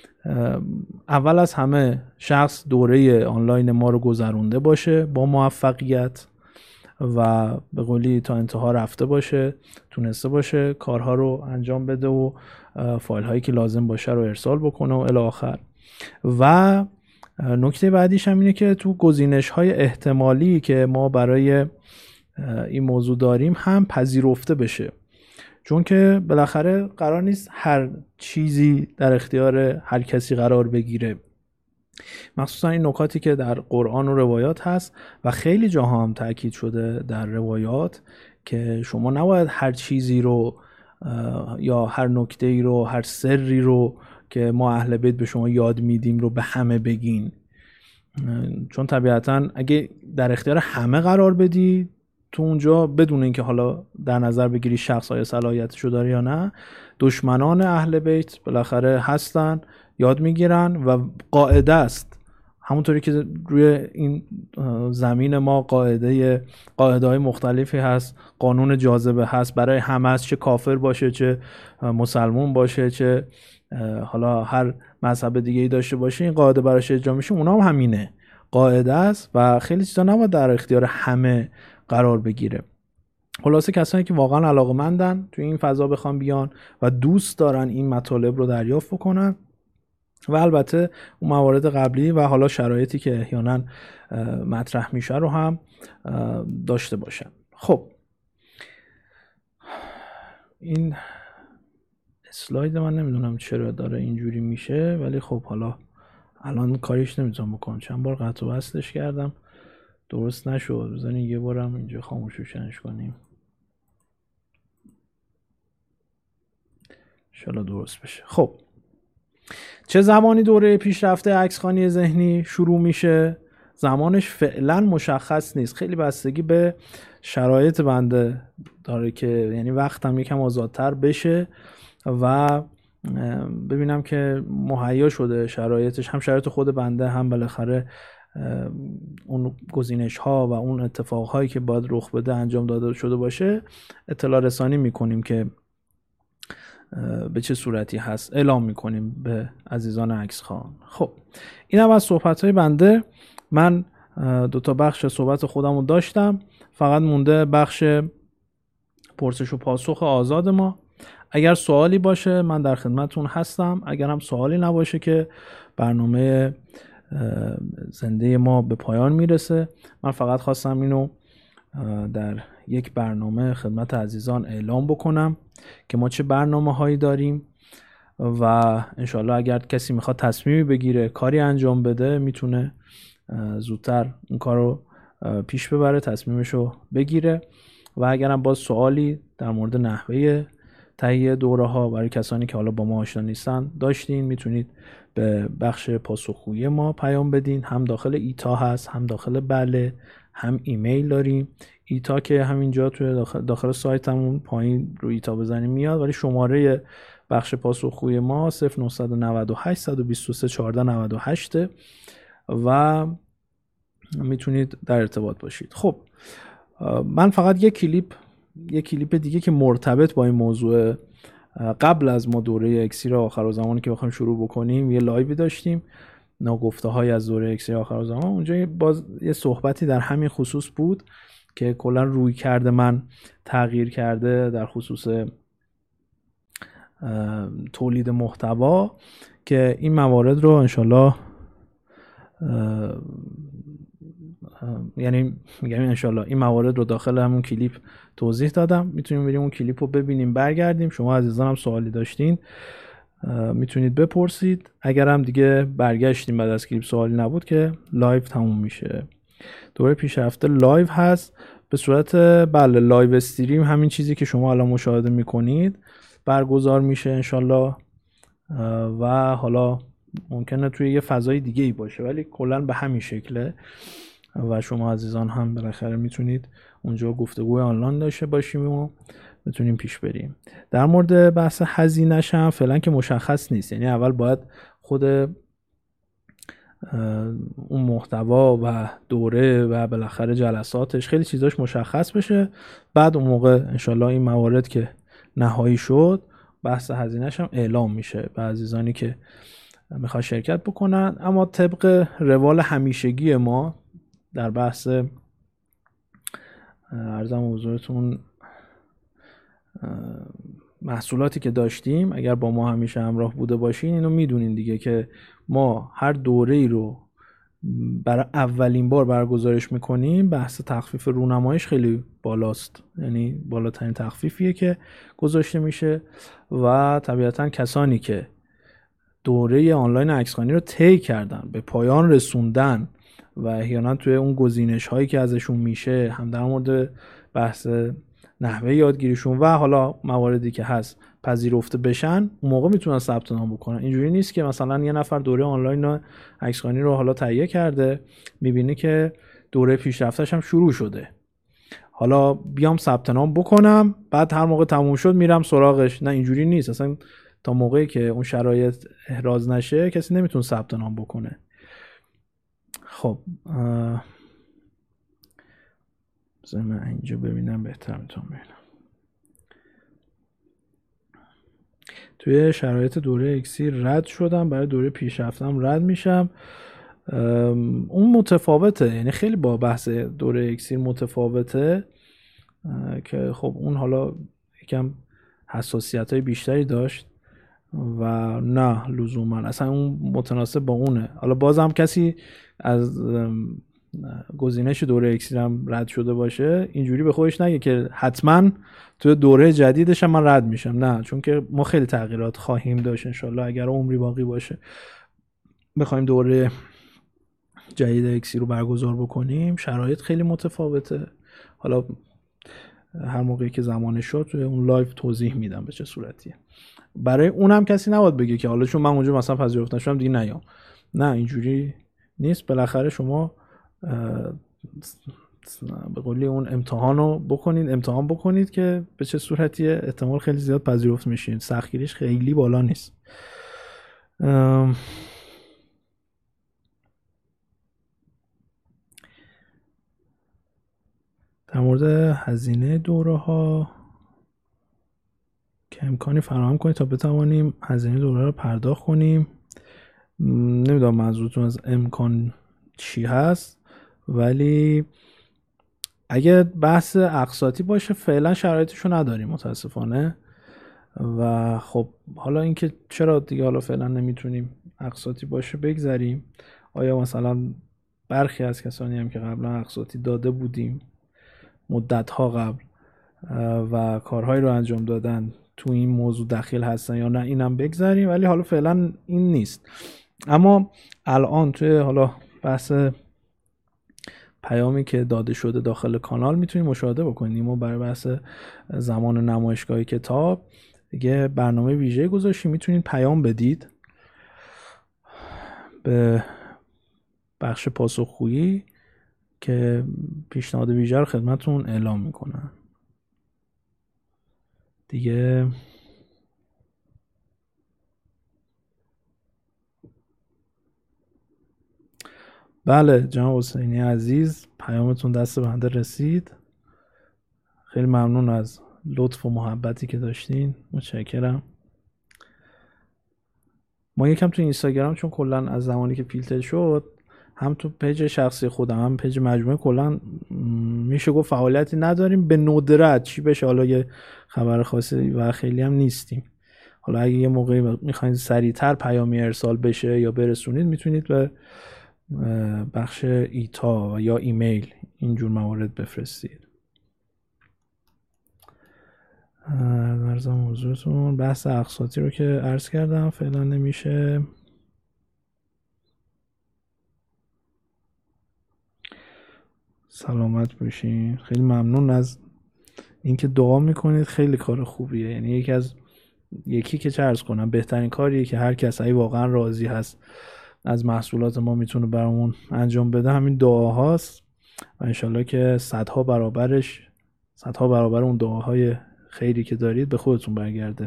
اول از همه شخص دوره آنلاین ما رو گذرونده باشه با موفقیت و به قولی تا انتها رفته باشه، تونسته باشه کارها رو انجام بده و فایل هایی که لازم باشه رو ارسال بکنه و الی آخر. و نکته بعدیش هم اینه که تو گزینش های احتمالی که ما برای این موضوع داریم هم پذیرفته بشه، چون که بالاخره قرار نیست هر چیزی در اختیار هر کسی قرار بگیره، مخصوصا این نکاتی که در قرآن و روایات هست و خیلی جاها هم تاکید شده در روایات که شما نباید هر چیزی رو یا هر نکته‌ای رو، هر سری رو که ما اهل بیت به شما یاد میدیم رو به همه بگین، چون طبیعتا اگه در اختیار همه قرار بدی تو اونجا بدون اینکه حالا در نظر بگیری شخص آیا صلاحیتشو داره یا نه، دشمنان اهل بیت بالاخره هستن، یاد میگیرن و قاعده است. همونطوری که روی این زمین ما قاعده های مختلفی هست، قانون جاذبه هست برای همه است، چه کافر باشه چه مسلمون باشه چه حالا هر مذهب دیگه ای داشته باشه، این قاعده براش اجرا میشه، اونا هم همینه، قاعده است و خیلی چیزا نباید در اختیار همه قرار بگیره. خلاصه کسانی که واقعا علاقه‌مندن توی این فضا بخوام بیان و دوست دارن این مطالب رو دریافت بکنن و البته اون موارد قبلی و حالا شرایطی که احیانا مطرح میشه رو هم داشته باشن. خب این اسلاید من نمیدونم چرا داره اینجوری میشه، ولی خب حالا الان کاریش نمیتونم بکنم، چند بار قطع و وصلش کردم درست نشد، بزنین یه بارم اینجا خاموشش کنیم انشالله درست بشه. خب چه زمانی دوره پیشرفته عکسخوانی ذهنی شروع میشه؟ زمانش فعلا مشخص نیست، خیلی بستگی به شرایط بنده داره که یعنی وقتم یکم آزادتر بشه و ببینم که مهیا شده شرایطش، هم شرایط خود بنده هم بالاخره اون گزینش ها و اون اتفاق هایی که باید رخ بده انجام داده شده باشه، اطلاع رسانی میکنیم که به چه صورتی هست، اعلام میکنیم به عزیزان عکسخوان. خب این هم از صحبت های بنده. من 2 بخش صحبت خودم رو داشتم، فقط مونده بخش پرسش و پاسخ آزاد ما. اگر سوالی باشه من در خدمتون هستم، اگر هم سوالی نباشه که برنامه زنده ما به پایان میرسه. من فقط خواستم اینو در یک برنامه خدمت عزیزان اعلام بکنم که ما چه برنامه هایی داریم و انشالله اگر کسی میخواد تصمیمی بگیره کاری انجام بده میتونه زودتر این کار رو پیش ببره، تصمیمشو بگیره. و اگرم باز سوالی در مورد نحوه تهیه دوره ها برای کسانی که حالا با ما آشنا نیستن داشتین، میتونید به بخش پاسخگویی ما پیام بدین، هم داخل ایتا هست هم داخل بله، هم ایمیل داریم. ایتا که همینجا توی داخل سایتمون پایین رو ایتا بزنیم میاد، ولی شماره بخش پاسخگوی ما 0998 123 1498 و میتونید در ارتباط باشید. خب من فقط یک کلیپ دیگه که مرتبط با این موضوع، قبل از ما دوره اکسیر آخر زمانی که بخوایم شروع بکنیم یه لایوی داشتیم ناگفته های از دوره اکسیر آخر زمان. اونجا باز یه صحبتی در همین خصوص بود که کلا روی کرده من تغییر کرده در خصوص تولید محتوا، که این موارد رو انشالله یعنی میگم انشالله این موارد رو داخل همون کلیپ توضیح دادم. میتونیم بریم اون کلیپ رو ببینیم برگردیم. شما عزیزان هم سوالی داشتین میتونید بپرسید. اگر هم دیگه برگشتیم بعد از کلیپ سوالی نبود که لایو تموم میشه. دوره پیشرفته لایو هست به صورت لایو استریم، همین چیزی که شما الان مشاهده میکنید برگزار میشه انشالله، و حالا ممکنه توی یه فضای دیگه ای باشه ولی کلا به همین شکله و شما عزیزان هم بالاخره میتونید اونجا گفتگوی آنلاین داشته باشیم و میتونیم پیش بریم. در مورد بحث هزینه‌ش هم فعلا که مشخص نیست، یعنی اول باید خود اون محتوا و دوره و بالاخره جلساتش خیلی چیزاش مشخص بشه، بعد اون موقع انشالله این موارد که نهایی شد بحث هزینه‌ش هم اعلام میشه به عزیزانی که میخواد شرکت بکنن. اما طبق روال همیشگی ما در بحث عرضم حضورتون محصولاتی که داشتیم، اگر با ما همیشه همراه بوده باشین اینو میدونین دیگه که ما هر دوره‌ای رو برای اولین بار برگزارش میکنیم بحث تخفیف رونمایش خیلی بالاست، یعنی بالاترین تخفیفیه که گذاشته میشه و طبیعتا کسانی که دوره آنلاین عکسخوانی رو طی کردن به پایان رسوندن و احیانا توی اون گزینش هایی که ازشون میشه هم در مورد بحث نحوه یادگیریشون و حالا مواردی که هست پذیرفته بشن، اون موقع میتونن ثبت نام بکنن. اینجوری نیست که مثلا یه نفر دوره آنلاین عکسخوانی رو حالا تهیه کرده میبینی که دوره پیشرفتش هم شروع شده، حالا بیام ثبت نام بکنم بعد هر موقع تموم شد میرم سراغش. نه اینجوری نیست اصلا، تا موقعی که اون شرایط احراز نشه کسی نمیتونه ثبت نام بکنه. خب بذار من اینجا ببینم بهتر میتونم ببینم. توی شرایط دوره اکسیر رد شدم، برای دوره پیشرفتم رد میشم. اون متفاوته، یعنی خیلی با بحث دوره اکسیر متفاوته که خب اون حالا یکم حساسیت های بیشتری داشت و نه لزوما اصلا اون متناسب با اونه. حالا بازم کسی از گزینش دوره اکسیرم رد شده باشه اینجوری به خودش نگه که حتما تو دوره جدیدش من رد میشم، نه، چون که ما خیلی تغییرات خواهیم داشت انشالله اگر عمری باقی باشه بخوایم دوره جدید اکسیر رو برگزار بکنیم. شرایط خیلی متفاوته، حالا هر موقعی که زمانش شد توی اون لایو توضیح میدم به چه صورتیه. برای اونم کسی نباید بگه که حالا چون من اونجا مثلا پذیرفته نشدم دیگه نیام، نه اینجوری نیست. بالاخره شما به قولی اون امتحان بکنید که به چه صورتیه، احتمال خیلی زیاد پذیرفته میشین، سختگیریش خیلی بالا نیست. در مورد هزینه دوره ها که امکانی فراهم کنید تا بتوانیم هزینه دوره رو پرداخت کنیم. نمیدونم منظورتون از امکان چی هست، ولی اگه بحث اقساطی باشه فعلا شرایطشو نداریم متاسفانه. و خب حالا اینکه چرا دیگه حالا فعلا نمیتونیم اقساطی باشه بگذاریم. آیا مثلا برخی از کسانی هم که قبلا اقساطی داده بودیم مدت‌ها قبل و کارهایی رو انجام دادن تو این موضوع دخیل هستن یا نه، اینم بگذاریم، ولی حالا فعلا این نیست. اما الان توی حالا بحث پیامی که داده شده داخل کانال میتونید مشاهده بکنید. ما برای بحث زمان نمایشگاه کتاب دیگه برنامه ویژه گذاشتیم، میتونید پیام بدید به بخش پاسخگویی که پیشنهاد ویژه رو خدمتتون اعلام میکنن دیگه. بله جناب حسینی عزیز، پیامتون دست بنده رسید. خیلی ممنون از لطف و محبتی که داشتین، متشکرم. ما یکم تو اینستاگرام چون کلا از زمانی که فیلتر شد، هم تو پیج شخصی خودم هم پیج مجموعه کلا میشه گفت فعالیتی نداریم، به ندرت چی بشه حالا یه خبر خاصی و خیلی هم نیستیم. حالا اگه یه موقعی میخواین سریعتر پیامی ارسال بشه یا برسونید، میتونید به بخش ایتا یا ایمیل اینجور موارد بفرستید. عرض موضوعتون بحث اقساطی رو که عرض کردم فعلا نمیشه. سلامت باشین. خیلی ممنون از اینکه دعا میکنید، خیلی کار خوبیه. یعنی یکی که چه عرض کنم، بهترین کاریه که هر کسی واقعا راضی هست از محصولات ما میتونه برامون انجام بده همین دعاهاست و انشالله که صدها برابر اون دعاهای خیری که دارید به خودتون برگرده.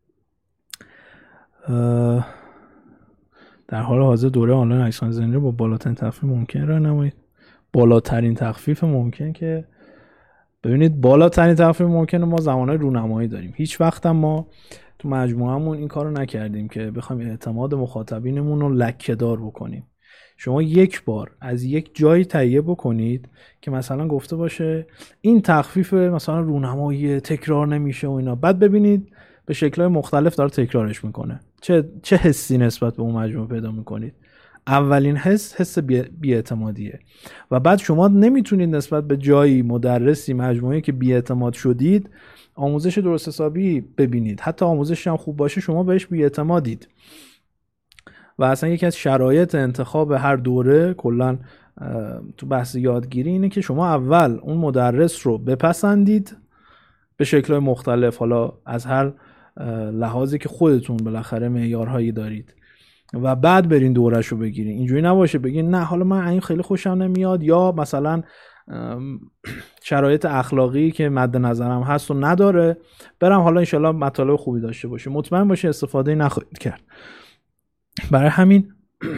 در حال حاضر دوره آنلاین عکس‌خوانی ذهنی رو با بالاترین تخفیف ممکن راهنمایی. بالاترین تخفیف ممکن که ببینید، بالاترین تخفیف ممکن ما زمانهای رونمایی داریم. هیچ وقت هم ما تو مجموعهمون این کارو نکردیم که بخوایم اعتماد مخاطبینمون رو لکه‌دار بکنیم. شما یک بار از یک جایی تهیه بکنید که مثلا گفته باشه این تخفیف مثلا رونمایی تکرار نمیشه و اینا، بعد ببینید به شکل‌های مختلف داره تکرارش میکنه. چه حسی نسبت به اون مجموعه پیدا میکنید؟ اولین حس بی‌اعتمادیه و بعد شما نمیتونید نسبت به جایی، مدرسی، مجموعه‌ای که بی‌اعتماد شدید آموزش درست حسابی ببینید. حتی آموزش هم خوب باشه شما بهش بی‌اعتمادید. و اصلا یکی از شرایط انتخاب هر دوره کلا تو بحث یادگیری اینه که شما اول اون مدرس رو بپسندید به شکل‌های مختلف، حالا از هر لحاظی که خودتون بالاخره معیارهایی دارید، و بعد برین دورش رو بگیرین. اینجوری نباشه بگین نه حالا من این خیلی خوشم نمیاد، یا مثلا شرایط اخلاقی که مد نظرم هست و نداره برم حالا انشالله مطالب خوبی داشته باشه، مطمئن باشه استفاده نخواهید کرد. برای همین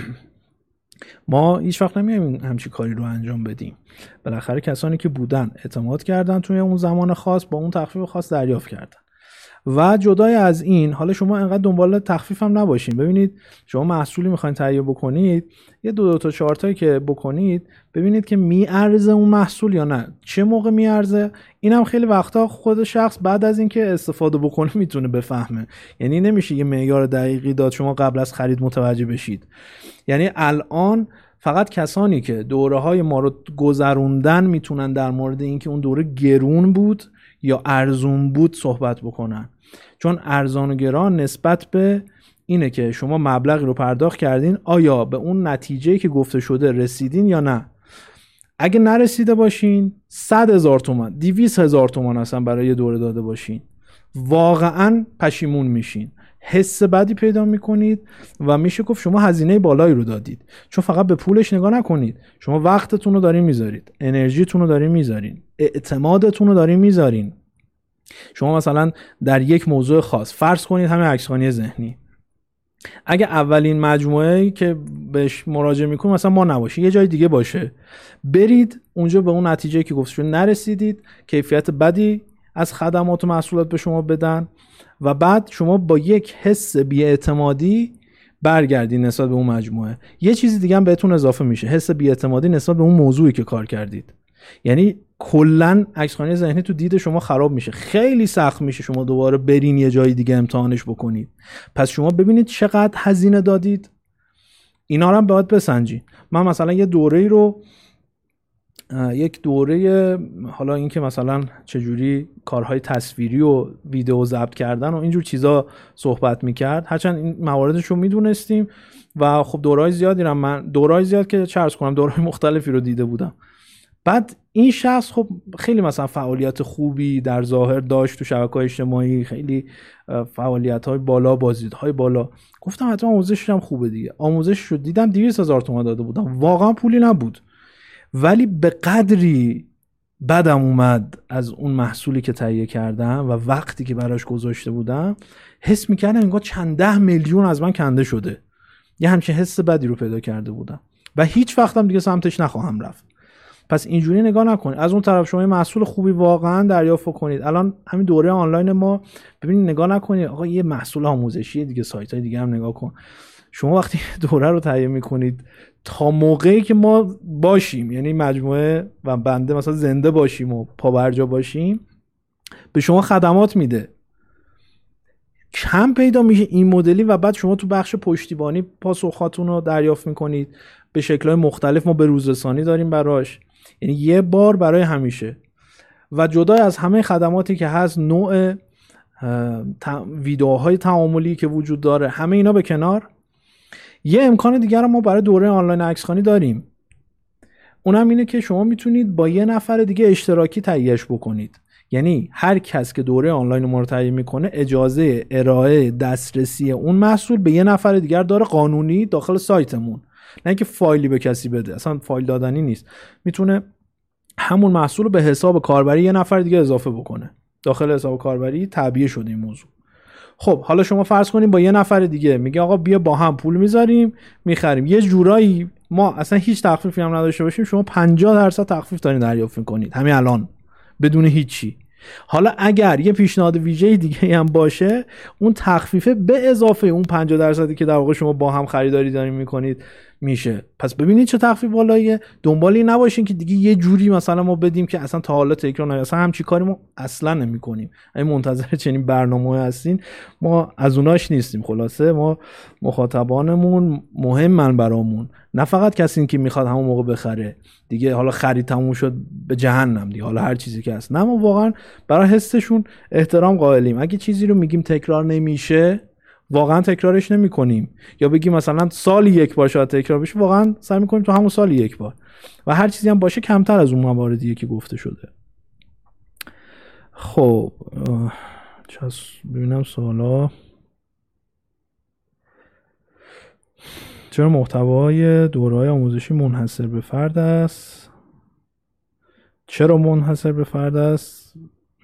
ما هیچ وقت نمیایم همچین کاری رو انجام بدیم. بالاخره کسانی که بودن اعتماد کردن توی اون زمان خاص با اون تخفیف خاص دریافت کردن. و جدای از این، حالا شما انقدر دنبال تخفیف هم نباشین. ببینید شما محصولی میخواین تهیه بکنید، یه دو تا چهار تایی که بکنید ببینید که میارزه اون محصول یا نه، چه موقع میارزه. اینم خیلی وقتا خود شخص بعد از اینکه استفاده بکنه میتونه بفهمه. یعنی نمیشه یه معیار دقیقی داد شما قبل از خرید متوجه بشید. یعنی الان فقط کسانی که دوره‌های ما رو گذروندن میتونن در مورد اینکه اون دوره گرون بود یا ارزون بود صحبت بکنن. چون ارزان و گران نسبت به اینه که شما مبلغی رو پرداخت کردین، آیا به اون نتیجه‌ای که گفته شده رسیدین یا نه. اگه نرسیده باشین 100,000 تومان 200,000 تومان اصلا برای یه دوره داده باشین، واقعا پشیمون میشین، حس بدی پیدا میکنید و میشه گفت شما هزینه بالایی رو دادید. چون فقط به پولش نگاه نکنید، شما وقتتون رو دارین میذارید، انرژیتون رو دارین میذارین، اعتمادتون رو دارین میذارین. شما مثلا در یک موضوع خاص فرض کنید همین عکس‌خوانی ذهنی، اگه اولین مجموعه‌ای که بهش مراجعه میکنید مثلا ما نباشه، یه جای دیگه باشه، برید اونجا به اون نتیجه‌ای که گفته شد نرسیدید، کیفیت بدی از خدمات و محصولات به شما بدن و بعد شما با یک حس بی‌اعتمادی برگردید نسبت به اون مجموعه. یه چیزی دیگه هم بهتون اضافه میشه، حس بی‌اعتمادی نسبت به اون موضوعی که کار کردید. یعنی کلا عکس‌خوانی ذهنی تو دید شما خراب میشه، خیلی سخت میشه شما دوباره برین یه جای دیگه امتحانش بکنید. پس شما ببینید چقدر هزینه دادید، اینا رو هم باید بسنجید. من مثلا یه دوره حالا این که مثلا چجوری کارهای تصویری و ویدیو ضبط کردن و اینجور چیزا صحبت میکرد، هرچند این مواردش رو میدونستیم و خب دورهای زیاد که چه عرض کنم دورهای مختلفی رو دیده بودم. بعد این شخص خب خیلی مثلا فعالیت خوبی در ظاهر داشت تو شبکه‌های اجتماعی، خیلی فعالیت‌های بالا، بازدیدهای بالا. گفتم حتما آموزشش هم خوبه دیگه. آموزشش رو دیدم 200,000 تومان داده بودم، واقعا پولی نبود، ولی به قدری بدم اومد از اون محصولی که تهیه کردم و وقتی که براش گذاشته بودم، حس می‌کردم انگار چند 10 میلیون از من کنده شده. یه همچین حس بدی رو پیدا کرده بودم و هیچ وقتم دیگه سمتش نخواهم رفت. پس اینجوری نگاه نکنید. از اون طرف شما محصول خوبی واقعا دریافت کنید. الان همین دوره آنلاین ما ببینید، نگاه نکنید آقا یه محصول آموزشی دیگه، سایت‌های دیگه هم نگاه کن. شما وقتی دوره رو تهیه میکنید تا موقعی که ما باشیم، یعنی مجموعه و بنده مثلا زنده باشیم و پابرجا باشیم، به شما خدمات میده. کم پیدا میشه این مدلی و بعد شما تو بخش پشتیبانی پاسخاتون رو دریافت میکنید به شکل‌های مختلف. ما به روزرسانی داریم براش، یعنی یه بار برای همیشه. و جدا از همه خدماتی که هست، نوع ویدیوهای تعاملی که وجود داره، همه اینا به کنار، یه امکان دیگر رو ما برای دوره آنلاین عکسخوانی داریم. اونم اینه که شما میتونید با یه نفر دیگه اشتراکی تهیهش بکنید. یعنی هر کس که دوره آنلاین ما رو تهیه میکنه اجازه ارائه دسترسی اون محصول به یه نفر دیگر داره، قانونی، داخل سایتمون. نه اینکه فایلی به کسی بده، اصلا فایل دادنی نیست. میتونه همون محصول رو به حساب کاربری یه نفر دیگه اضافه بکنه. داخل حساب کاربری تعبیه شده این موضوع. خب حالا شما فرض کنیم با یه نفر دیگه میگه آقا بیا با هم پول میذاریم میخریم، یه جورایی ما اصلا هیچ تخفیفی هم نداشته باشیم، شما 50% تخفیف دارین دریافت میکنید همین الان بدون هیچی. حالا اگر یه پیشنهاد ویژه دیگه هم باشه، اون تخفیفه به اضافه اون 50% که در واقع شما با هم خریداری دارین میکنید میشه. پس ببینید چه تخفیف بالاییه. دنبال این نباشین که دیگه یه جوری مثلا ما بدیم که اصلا تا حالا تکرار نشه. اصلا همچی کاری ما اصلا نمی‌کنیم. اگه منتظر چنین برنامه‌ای هستین، ما از اوناش نیستیم. خلاصه ما مخاطبانمون مهمن برامون، نه فقط کسی که میخواد همون موقع بخره دیگه، حالا خرید تموم شد به جهنم دیگه، حالا هر چیزی که هست. نه، ما واقعا برای حسشون احترام قائلیم. اگه چیزی رو میگیم تکرار نمیشه، واقعا تکرارش نمی‌کنیم. یا بگیم مثلا سالی یک بار شاید تکرار بشه، واقعا سعی می‌کنیم تو همون سالی یک بار. و هر چیزی هم باشه کمتر از اون مواردیه که گفته شده. خب ببینم سوالا. چرا محتوای دوره‌های آموزشی منحصر به فرد است؟ چرا منحصر به فرد است؟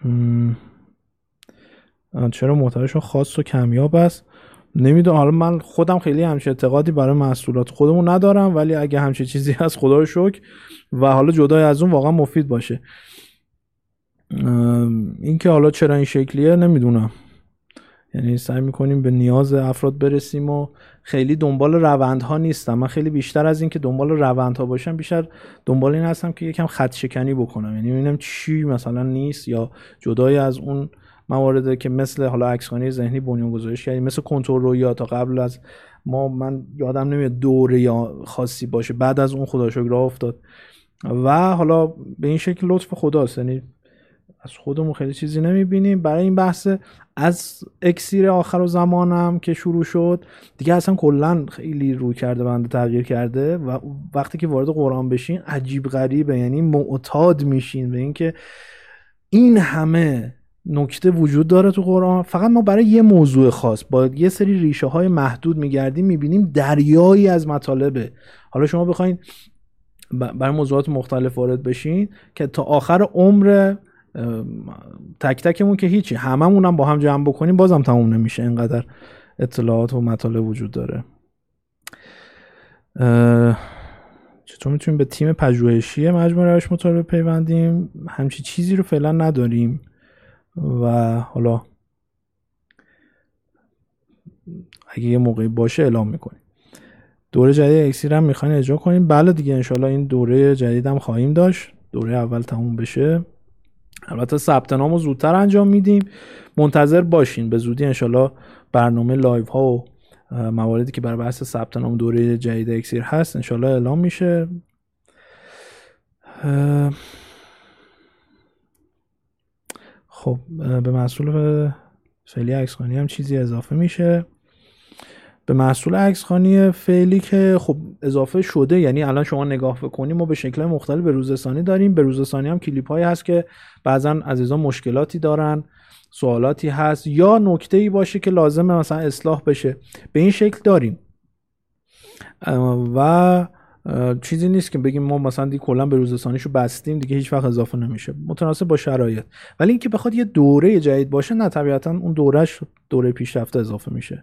چرا محتوایشون خاص و کمیاب است؟ نمیدونم. حالا من خودم خیلی همچین اعتقادی برای محصولات خودمون ندارم، ولی اگه همچین چیزی هست خدا رو شکر. و حالا جدای از اون واقعا مفید باشه. این که حالا چرا این شکلیه نمیدونم. یعنی سعی میکنیم به نیاز افراد برسیم و خیلی دنبال روندها نیستم. من خیلی بیشتر از این که دنبال روندها باشم، بیشتر دنبال این هستم که یکم خط شکنی بکنم. یعنی ببینم چی مثلا نیست، یا جدای از اون مواردی که مثل حالا عکسخوانی ذهنی بنیانگذاریش کردیم، مثل کنترل رویا تا قبل از ما، من یادم نمیاد دوره یا خاصی باشه، بعد از اون خدا شکر راه افتاد. و حالا به این شکل لطف خداست، یعنی از خودمون خیلی چیزی نمیبینیم. برای این بحث از اکسیر آخر زمانم که شروع شد دیگه، اصلا کلا خیلی روی کرده بنده تغییر کرده. و وقتی که وارد قرآن بشین عجیب غریبه، یعنی معتاد میشین به این که این همه نکته وجود داره تو قرآن، فقط ما برای یه موضوع خاص با یه سری ریشه های محدود میگردیم، میبینیم دریایی از مطالبه. حالا شما بخواین برای موضوعات مختلف وارد بشین که تا آخر عمر تک تکمون که هیچی، هممون هم با هم جمع بکنیم بازم تموم نمیشه، اینقدر اطلاعات و مطالب وجود داره. چطور میتونیم به تیم پژوهشی مجموعه روش مطالعه پیوندیم؟ همچی چیزی رو فعلا نداریم و حالا اگه یه موقعی باشه اعلام میکنیم. دوره جدید اکسیر هم میخواین اجرا کنیم؟ بله دیگه، انشالله این دوره جدید هم خواهیم داشت. دوره اول تموم بشه، البته ثبت نامو زودتر انجام میدیم، منتظر باشین. به زودی انشالله برنامه لایو ها و مواردی که برای بحث ثبت نام دوره جدید اکسیر هست انشالله اعلام میشه. خب به محصول فعلی عکسخوانی هم چیزی اضافه میشه؟ به محصول عکسخوانی فعلی که خب اضافه شده، یعنی الان شما نگاه بکنید ما به شکل مختلف به روزرسانی داریم. به روزرسانی هم کلیپ هایی هست که بعضا عزیزان مشکلاتی دارن، سوالاتی هست یا نکته‌ای باشه که لازمه مثلا اصلاح بشه، به این شکل داریم. و چیزی نیست که بگیم ما مثلا دیگه کلا به روزرسانیشو بستیم دیگه هیچ وقت اضافه نمیشه، متناسب با شرایط. ولی اینکه بخواد یه دوره جدید باشه، نه، طبیعتا اون دورهش دوره پیشرفته اضافه میشه.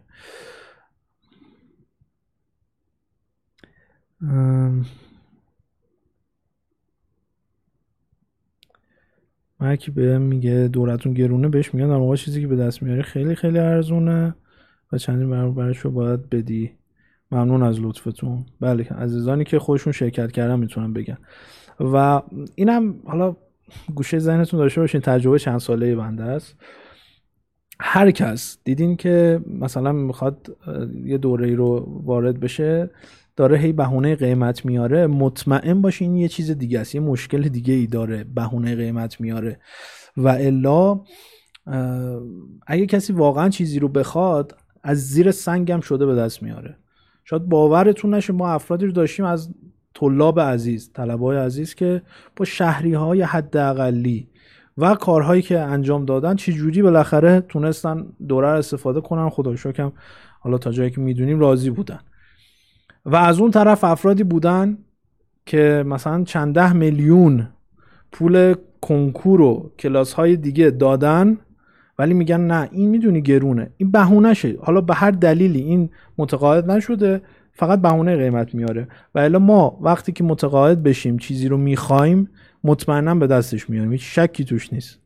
من کی بهم میگه دورتون گرونه، بهش میگم در واقع چیزی که به دست میاری خیلی خیلی ارزونه و چندین برابرش رو باید بدی. ممنون از لطفتون. بله عزیزانی که خودشون شرکت کردن میتونن بگن. و اینم حالا گوشه ذهنتون داشته باشین، تجربه چند ساله بنده است. هر کس دیدین که مثلا میخواد یه دوره‌ای رو وارد بشه، داره هی بهونه قیمت میاره، مطمئن باشین یه چیز دیگه است، یه مشکل دیگه ای داره، بهونه قیمت میاره. و الا اگه کسی واقعا چیزی رو بخواد، از زیر سنگم شده به دست میاره. شاید باورتون نشه، ما افرادی رو داشتیم از طلاب عزیز، طلبه‌های عزیز که با شهریهای حداقلی و کارهایی که انجام دادن چه جوری بالاخره تونستن دوره رو استفاده کنن. خدا رو شکر حالا تا جایی که میدونیم راضی بودن. و از اون طرف افرادی بودن که مثلا چند 10 میلیون پول کنکور و کلاس های دیگه دادن، ولی میگن نه این میدونی گرونه، این بهونه شه، حالا به هر دلیلی این متقاعد نشده، فقط بهونه قیمت میاره. و الا ما وقتی که متقاعد بشیم چیزی رو میخوایم، مطمئنا به دستش میاریم، هیچ شکی توش نیست.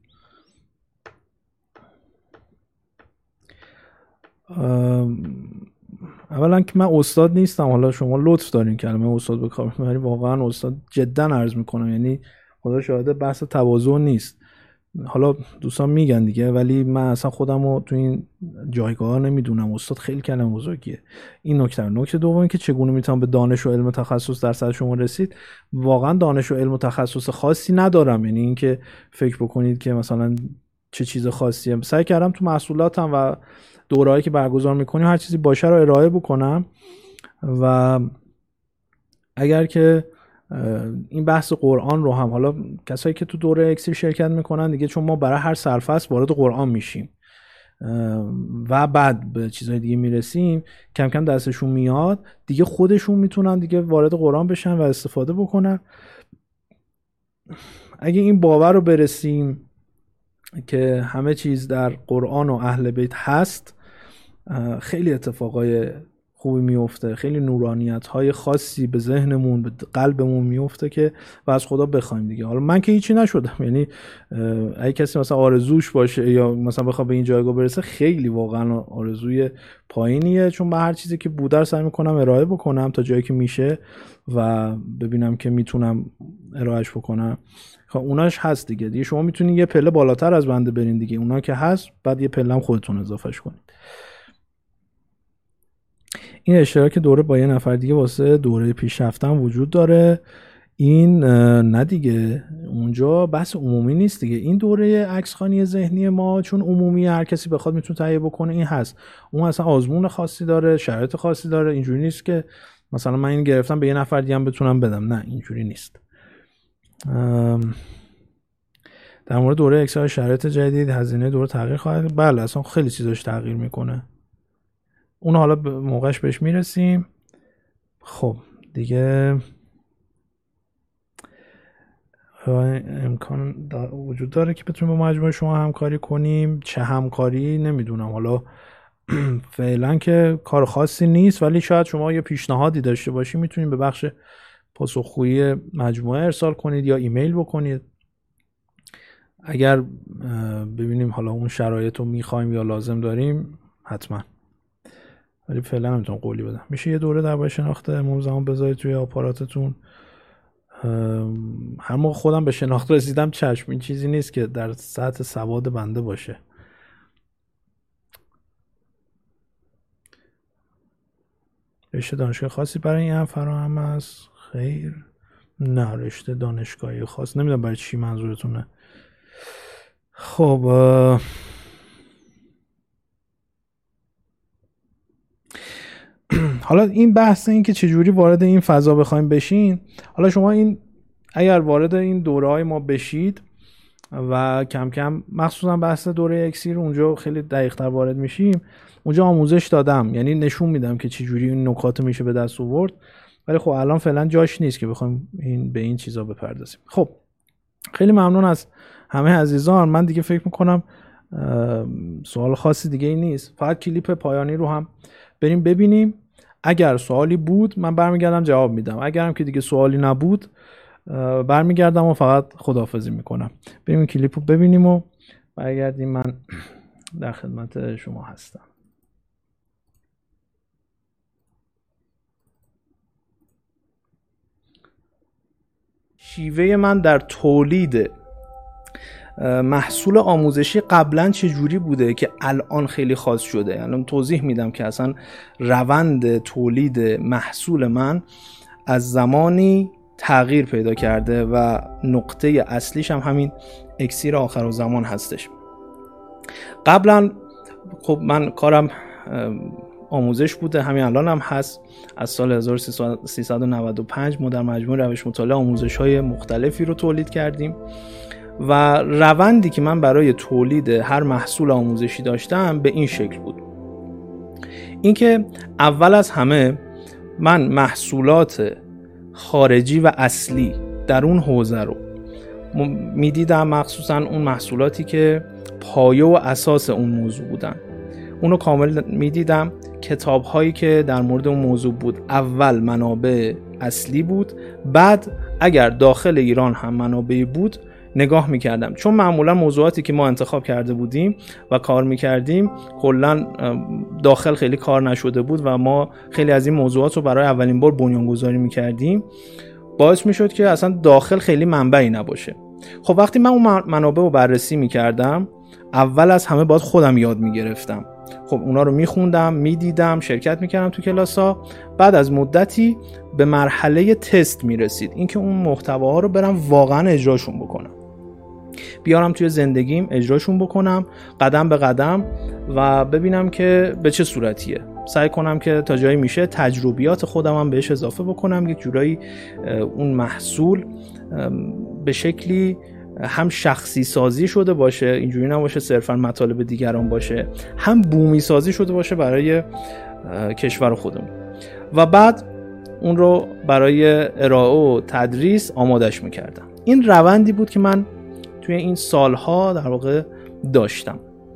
اولا که من استاد نیستم، حالا شما لطف دارین کلمه استاد به کار میبرید، واقعا استاد جدا عرض میکنم، یعنی خدا شاهده بحث تواضع نیست. حالا دوستان میگن دیگه، ولی من اصلا خودم رو تو این جایگاه نمیدونم. استاد خیلی کلمه بزرگیه. این نکته دوم که چگونه میتونم به دانش و علم تخصص در سطح شما رسید، واقعا دانش و علم و تخصص خاصی ندارم. یعنی اینکه فکر بکنید که مثلا چه چیز خاصیه، سعی کردم تو محصولاتم و دورهایی که برگزار میکنیم هر چیزی باشه رو ارائه بکنم. و اگر که این بحث قرآن رو هم، حالا کسایی که تو دوره اکسیر شرکت میکنن دیگه، چون ما برای هر سرفصل وارد قرآن میشیم و بعد به چیزهای دیگه میرسیم، کم کم دستشون میاد دیگه، خودشون میتونن دیگه وارد قرآن بشن و استفاده بکنن. اگه این باور رو برسیم که همه چیز در قرآن و اهل بیت هست، خیلی اتفاقای خوبی میفته، خیلی نورانیت های خاصی به ذهنمون، به قلبمون میفته که و از خدا بخوایم دیگه. حالا من که هیچی نشدم، یعنی اگه کسی مثلا آرزوش باشه یا مثلا بخواد به این جایگاه برسه، خیلی واقعا آرزوی پایینیه، چون من هر چیزی که بوده رو سعی میکنم ارائه بکنم تا جایی که میشه و ببینم که میتونم ارائهش بکنم. خب اوناش هست دیگه شما میتونید یه پله بالاتر از بنده برین دیگه، اونا که هست بعد یه پله هم خودتون اضافهش کنید. این اشتراک دوره با یه نفر دیگه واسه دوره پیش رفتن وجود داره. این نه دیگه، اونجا بحث عمومی نیست دیگه. این دوره عکسخوانی ذهنی ما چون عمومی، هر کسی بخواد میتونه تهیه بکنه، این هست. اون اصلا آزمون خاصی داره، شرایط خاصی داره. اینجوری نیست که مثلا من این گرفتم به یه نفر دیگه هم بتونم بدم، نه اینجوری نیست. در مورد دوره اکسار شرایط جدید، هزینه دوره تغییر خواهد. بله اصلا خیلی چیزاش تغییر میکنه، اون حالا به موقعش بهش میرسیم. خب دیگه امکان وجود داره که بتونیم با مجموعه شما همکاری کنیم. چه همکاری نمیدونم، حالا فعلا که کار خاصی نیست، ولی شاید شما یه پیشنهادی داشته باشید میتونید به بخش پاسخگویی مجموعه ارسال کنید یا ایمیل بکنید. اگر ببینیم حالا اون شرایط رو میخوایم یا لازم داریم حتما، ولی فعلا نمیتونم قولی بدم. میشه یه دوره درباره شناخت امام زمان بذارید توی آپاراتتون. هر موقع خودم به شناخت رسیدم چشم، این چیزی نیست که در سطح سواد بنده باشه. رشته دانشگاه خاصی برای این هم فراهم است؟ خیر، نه رشته دانشگاهی خاص نمیدونم برای چی منظورتونه. خب حالا این بحث این که چجوری وارد این فضا بخوایم بشین، حالا شما این اگر وارد این دوره‌های ما بشید و کم کم مخصوصا بحث دوره اکسیر اونجا خیلی دقیق‌تر وارد میشیم، اونجا آموزش دادم، یعنی نشون میدم که چجوری این نکات میشه به دست آورد، ولی خب الان فعلا جاش نیست که بخوایم به این چیزا بپردازیم. خب خیلی ممنون از همه عزیزان. من دیگه فکر میکنم سوال خاصی دیگه ای نیست، فقط کلیپ پایانی رو هم بریم ببینیم. اگر سوالی بود من برمیگردم جواب میدم، اگرم که دیگه سوالی نبود برمیگردم و فقط خداحافظی میکنم. بریم کلیپ رو ببینیم و برگردیم. من در خدمت شما هستم. شیوه من در تولید محصول آموزشی قبلا چه جوری بوده که الان خیلی خاص شده. الان توضیح میدم که اصلا روند تولید محصول من از زمانی تغییر پیدا کرده و نقطه اصلیش هم همین اکسیر آخرالزمان هستش. قبلا خب من کارم آموزش بوده، همین الان هم هست. از سال 1395 ما در مجموعه روش مطالعه آموزش‌های مختلفی رو تولید کردیم و روندی که من برای تولید هر محصول آموزشی داشتم به این شکل بود. اینکه اول از همه من محصولات خارجی و اصلی در اون حوزه رو میدیدم، مخصوصا اون محصولاتی که پایه و اساس اون موضوع بودن اونو کامل میدیدم. کتاب هایی که در مورد اون موضوع بود اول منابع اصلی بود، بعد اگر داخل ایران هم منابعی بود نگاه میکردم، چون معمولا موضوعاتی که ما انتخاب کرده بودیم و کار میکردیم کلا داخل خیلی کار نشده بود و ما خیلی از این موضوعات رو برای اولین بار بنیانگذاری میکردیم، باعث میشد که اصلا داخل خیلی منبعی نباشه. خب وقتی من اون منابع رو بررسی میکردم اول از همه باید خودم یاد میگرفتم. خب اونا رو میخوندم، میدیدم، شرکت میکردم تو کلاس‌ها. بعد از مدتی به مرحله تست میرسید، اینکه اون محتواها رو برم واقعا اجراشون بکنم، بیارم توی زندگیم اجراشون بکنم قدم به قدم و ببینم که به چه صورتیه. سعی کنم که تا جایی میشه تجربیات خودم هم بهش اضافه بکنم، یک جورایی اون محصول به شکلی هم شخصی سازی شده باشه، اینجوری نباشه صرفا مطالب دیگران باشه، هم بومی سازی شده باشه برای کشور خودمون و بعد اون رو برای ارائه و تدریس آمادش میکردم. این روندی بود که من توی این سالها در واقع داشتم.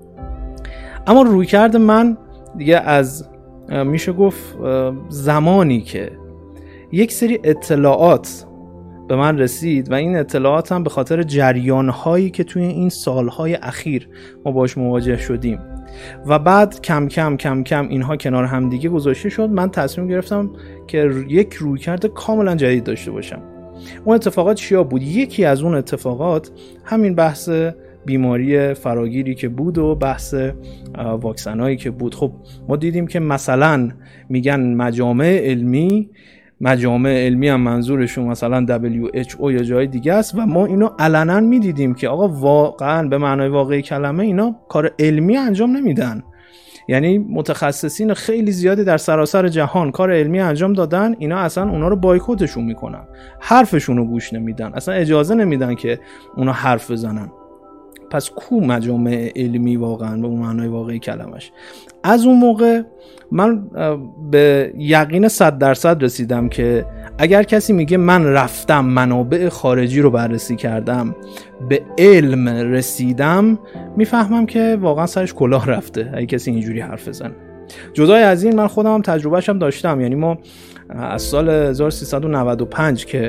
اما رویکرد من دیگه از میشه گفت زمانی که یک سری اطلاعات به من رسید و این اطلاعات هم به خاطر جریان‌هایی که توی این سالهای اخیر ما باش مواجه شدیم و بعد کم کم اینها کنار هم دیگه گذاشته شد، من تصمیم گرفتم که یک رویکرد کاملا جدید داشته باشم. اون اتفاقات چیا بود؟ یکی از اون اتفاقات همین بحث بیماری فراگیری که بود و بحث واکسنایی که بود. خب ما دیدیم که مثلا میگن مجامع علمی هم منظورشون مثلا WHO یا جای دیگه است و ما اینو علنا میدیدیم که آقا واقعا به معنای واقعی کلمه اینا کار علمی انجام نمیدن. یعنی متخصصین خیلی زیادی در سراسر جهان کار علمی انجام دادن، اینا اصلا اونا رو بایکوتشون میکنن، حرفشون رو گوش نمیدن، اصلا اجازه نمیدن که اونا حرف بزنن. پس کو مجامع علمی واقعا به معنای واقعی کلمش؟ از اون موقع من به یقین 100% رسیدم که اگر کسی میگه من رفتم منابع خارجی رو بررسی کردم به علم رسیدم، میفهمم که واقعا سرش کلاه رفته اگه کسی اینجوری حرف بزنه. جدای از این من خودم هم تجربهش هم داشتم. یعنی ما از سال 1395 که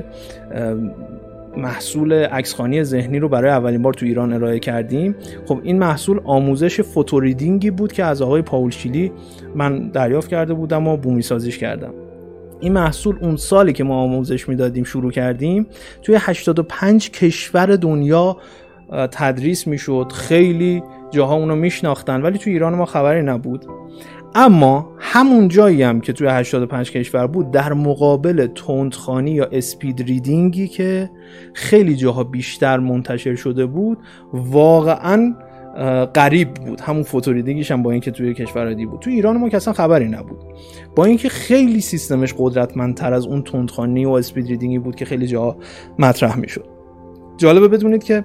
محصول عکسخوانی ذهنی رو برای اولین بار تو ایران ارائه کردیم، خب این محصول آموزش فوتوریدینگی بود که از آقای پاول شیلی من دریافت کرده بودم و بومی سازیش کردم. این محصول اون سالی که ما آموزش میدادیم شروع کردیم توی 85 کشور دنیا تدریس میشد، خیلی جاها اونو میشناختن ولی توی ایران ما خبری نبود. اما همون جایی هم که توی 85 کشور بود در مقابل تندخوانی یا اسپید ریدینگی که خیلی جاها بیشتر منتشر شده بود واقعاً غریب بود. همون فوتو ریدینگیش هم با اینکه توی کشورهای دیگه بود، توی ایران ما که اصلا خبری نبود، با اینکه خیلی سیستمش قدرتمندتر از اون تندخوانی و اسپید ریدینگی بود که خیلی جاها مطرح میشد. جالبه بدونید که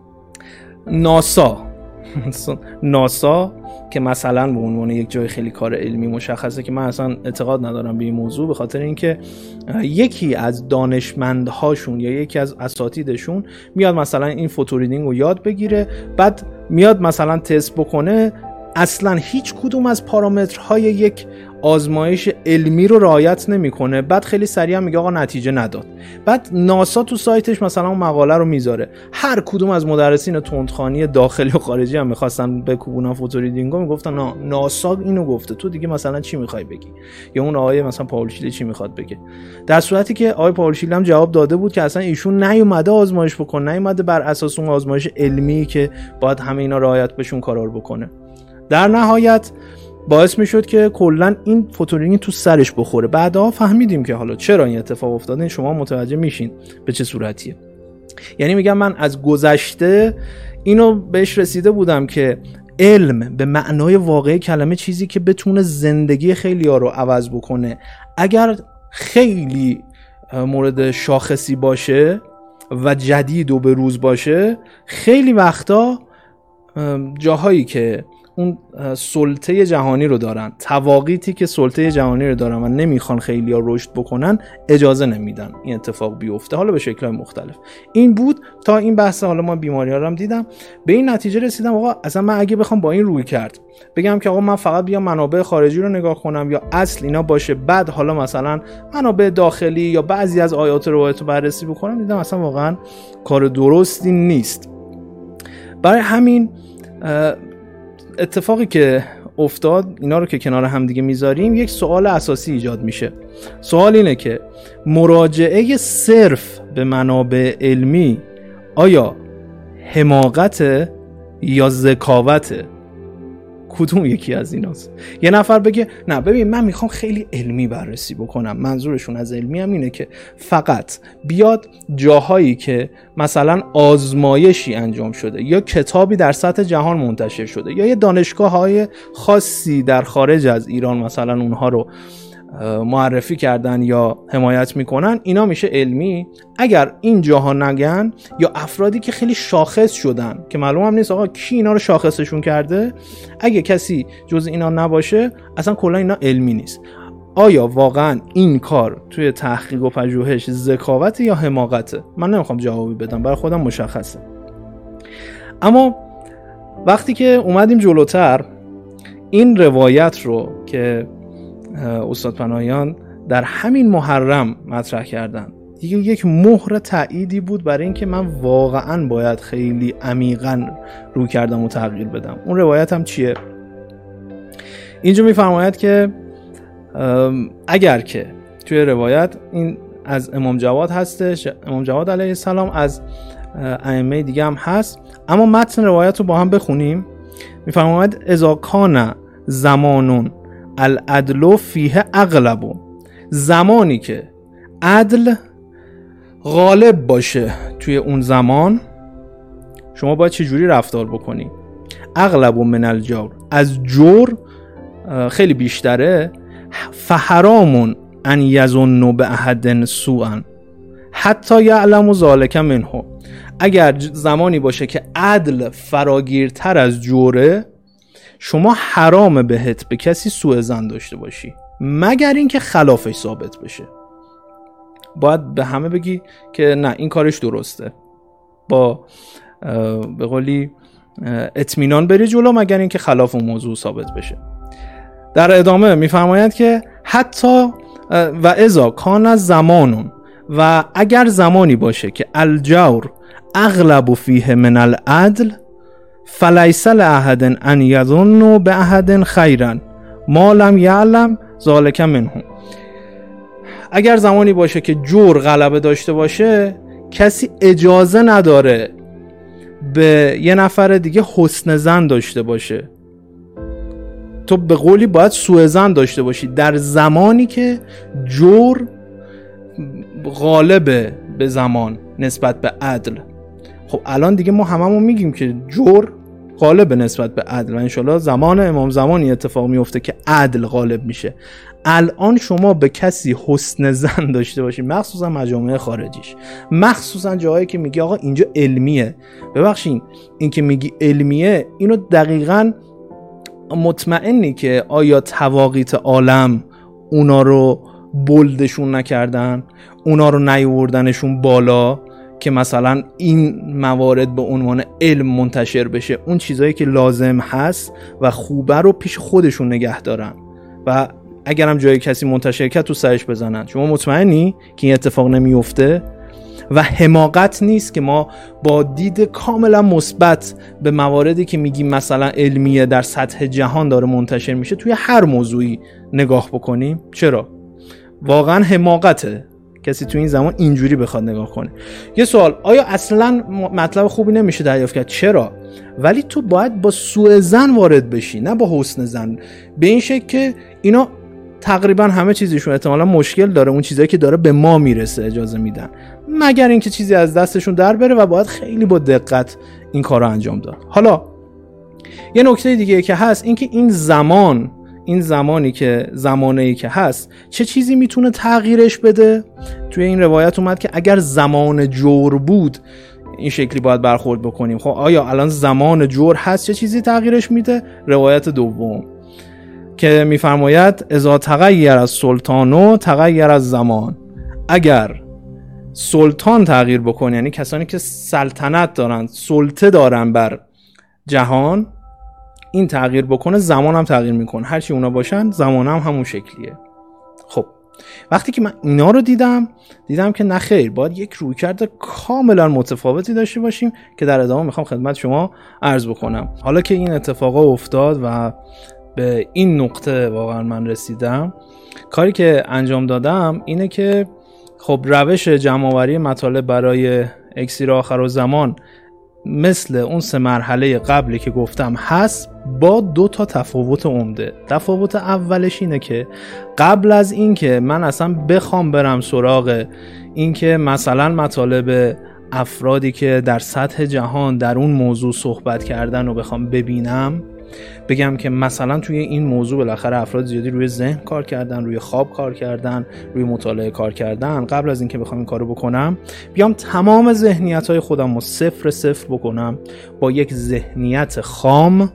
ناسا که مثلا به عنوان یک جای خیلی کار علمی مشخصه که من اصلا اعتقاد ندارم به این موضوع، به خاطر اینکه یکی از دانشمندهاشون یا یکی از اساتیدشون میاد مثلا این فوتوریدینگ رو یاد بگیره، بعد میاد مثلا تست بکنه، اصلا هیچ کدوم از پارامترهای یک آزمایش علمی رو رعایت نمیکنه، بعد خیلی سریع میگه آقا نتیجه نداد. بعد ناسا تو سایتش مثلا اون مقاله رو میذاره، هر کدوم از مدرسین تندخوانی داخلی و خارجی هم میخواستن بکوبونن فوتوریدینگو، میگفتن نه ناسا اینو گفته، تو دیگه مثلا چی میخوای بگی؟ یا اون آقای مثلا پاولشیلی چی میخواد بگه؟ در صورتی که آقای پاولشیلی هم جواب داده بود که اصلا ایشون نیومده آزمایش بکنه، نیومده بر اساس اون آزمایش علمی که باید همه اینا رعایت بشون کارا رو بکنه. در نهایت باعث میشد که کلا این فوتورینگ تو سرش بخوره. بعدها فهمیدیم که حالا چرا این اتفاق افتاده، شما متوجه میشین به چه صورتیه. یعنی میگم من از گذشته اینو بهش رسیده بودم که علم به معنای واقعی کلمه چیزی که بتونه زندگی خیلی‌ها رو عوض بکنه، اگر خیلی مورد شاخصی باشه و جدید و به روز باشه، خیلی وقتا جاهایی که اون سلطه جهانی رو دارن، تواقیتی که سلطه جهانی رو دارن و نمیخوان خیلی ها رشد بکنن، اجازه نمیدن این اتفاق بیفته، حالا به شکل‌های مختلف. این بود تا این بحث. حالا ما بیماری‌ها رو هم دیدم، به این نتیجه رسیدم آقا اصلا من اگه بخوام با این روی کرد بگم که آقا من فقط بیام منابع خارجی رو نگاه کنم یا اصل اینا باشه، بعد حالا مثلا منابع داخلی یا بعضی از آیات و روایات رو بررسی بکنم، دیدم اصلا واقعا کار درستی نیست. برای همین اتفاقی که افتاد، اینا رو که کنار هم دیگه میذاریم، یک سوال اساسی ایجاد میشه. سوال اینه که مراجعه صرف به منابع علمی آیا حماقت یا ذکاوته؟ کدوم یکی از ایناست؟ یه نفر بگه نه ببین من میخوام خیلی علمی بررسی بکنم، منظورشون از علمی هم اینه که فقط بیاد جاهایی که مثلا آزمایشی انجام شده یا کتابی در سطح جهان منتشر شده یا یه دانشگاه‌های خاصی در خارج از ایران مثلا اونها رو معرفی کردن یا حمایت میکنن، اینا میشه علمی. اگر این جاها نگن یا افرادی که خیلی شاخص شدن که معلوم هم نیست آقا کی اینا رو شاخصشون کرده، اگه کسی جز اینا نباشه اصلا کلا اینا علمی نیست. آیا واقعا این کار توی تحقیق و پژوهش ذکاوت یا حماقته؟ من نمیخوام جوابی بدم، برای خودم مشخصه. اما وقتی که اومدیم جلوتر، این روایت رو که استاد پناهیان در همین محرم مطرح کردن دیگه یک مهر تأییدی بود برای اینکه من واقعا باید خیلی عمیقاً رو کردم و تغییر بدم. اون روایت هم چیه؟ اینجا میفرماید که اگر که توی روایت این از امام جواد هستش، امام جواد علیه السلام، از ائمه دیگه هم هست، اما متن روایت رو با هم بخونیم. میفرماید اذا کان زمانون العدل فیه اغلب، زمانی که عدل غالب باشه توی اون زمان، شما باید چجوری رفتار بکنی؟ اغلب من الجور، از جور خیلی بیشتره. فحرام ان یظن باحد سوءا حتی یعلم ذلک منه، اگر زمانی باشه که عدل فراگیرتر از جوره، شما حرام بهت به کسی سوء ظن داشته باشی مگر اینکه خلافش ثابت بشه. باید به همه بگی که نه این کارش درسته، با به قولی اطمینان بری جلو مگر اینکه خلاف اون موضوع ثابت بشه. در ادامه میفرماید که حتی و اذا کان زمانون، و اگر زمانی باشه که الجور اغلب فیه من العدل فلیس لاحد ان یظن باحد خیرا ما لم یعلم ذلک منه، اگر زمانی باشه که جور غلبه داشته باشه، کسی اجازه نداره به یه نفر دیگه حسن ظن داشته باشه. تو به قولی باید سوء ظن داشته باشی در زمانی که جور غالبه به زمان نسبت به عدل. خب الان دیگه ما هممون میگیم که جور غالب نسبت به عدل و انشالله زمان امام زمانی اتفاق میفته که عدل غالب میشه. الان شما به کسی حسن ظن داشته باشید، مخصوصا مجامع خارجیش، مخصوصا جاهایی که میگی آقا اینجا علمیه. ببخشید این که میگی علمیه، اینو دقیقاً مطمئنی که آیا تواقیت عالم اونا رو بلدشون نکردن، اونا رو نیوردنشون بالا، که مثلا این موارد به عنوان علم منتشر بشه، اون چیزایی که لازم هست و خوبه رو پیش خودشون نگه دارن و اگرم جای کسی منتشر کرد تو سرش بزنن. شما مطمئنی که این اتفاق نمیفته؟ و حماقت نیست که ما با دید کاملا مثبت به مواردی که میگیم مثلا علمیه در سطح جهان داره منتشر میشه توی هر موضوعی نگاه بکنیم؟ چرا؟ واقعا حماقته کسی تو این زمان اینجوری بخواد نگاه کنه. یه سوال، آیا اصلا مطلب خوبی نمیشه دریافت کرد؟ چرا؟ ولی تو باید با سوء ظن وارد بشی، نه با حسن ظن، به این شکل که اینا تقریبا همه چیزشون احتمالا مشکل داره، اون چیزایی که داره به ما میرسه اجازه میدن، مگر اینکه چیزی از دستشون در بره و باید خیلی با دقت این کارو انجام داد. حالا یه نکته دیگه که هست این که این زمانی که زمانه‌ای که هست چه چیزی میتونه تغییرش بده؟ توی این روایت اومد که اگر زمان جور بود این شکلی باید برخورد بکنیم. خب آیا الان زمان جور هست چه چیزی تغییرش میده؟ روایت دوم که میفرماید اذا تغییر از سلطانو تغییر از زمان، اگر سلطان تغییر بکنه، یعنی کسانی که سلطنت دارن، سلطه دارن بر جهان، این تغییر بکنه، زمان هم تغییر میکنه. هرچی اونا باشن زمان هم همون شکلیه. خب وقتی که من اینا رو دیدم که نه خیر، باید یک رویکرد کاملا متفاوتی داشته باشیم که در ادامه میخوام خدمت شما عرض بکنم. حالا که این اتفاقا افتاد و به این نقطه واقعا من رسیدم، کاری که انجام دادم اینه که خب روش جمع‌آوری مطالب برای اکسیر آخرالزمان مثل اون 3 مرحله قبلی که گفتم هست، با 2 تفاوت عمده. تفاوت اولش اینه که قبل از این که من اصلا بخوام برم سراغ این که مثلا مطالب افرادی که در سطح جهان در اون موضوع صحبت کردن رو بخوام ببینم، بگم که مثلا توی این موضوع بالاخره افراد زیادی روی ذهن کار کردن، روی خواب کار کردن، روی مطالعه کار کردن، قبل از این که بخوام این کارو بکنم بیام تمام ذهنیت‌های خودم رو صفر بکنم، با یک ذهنیت خام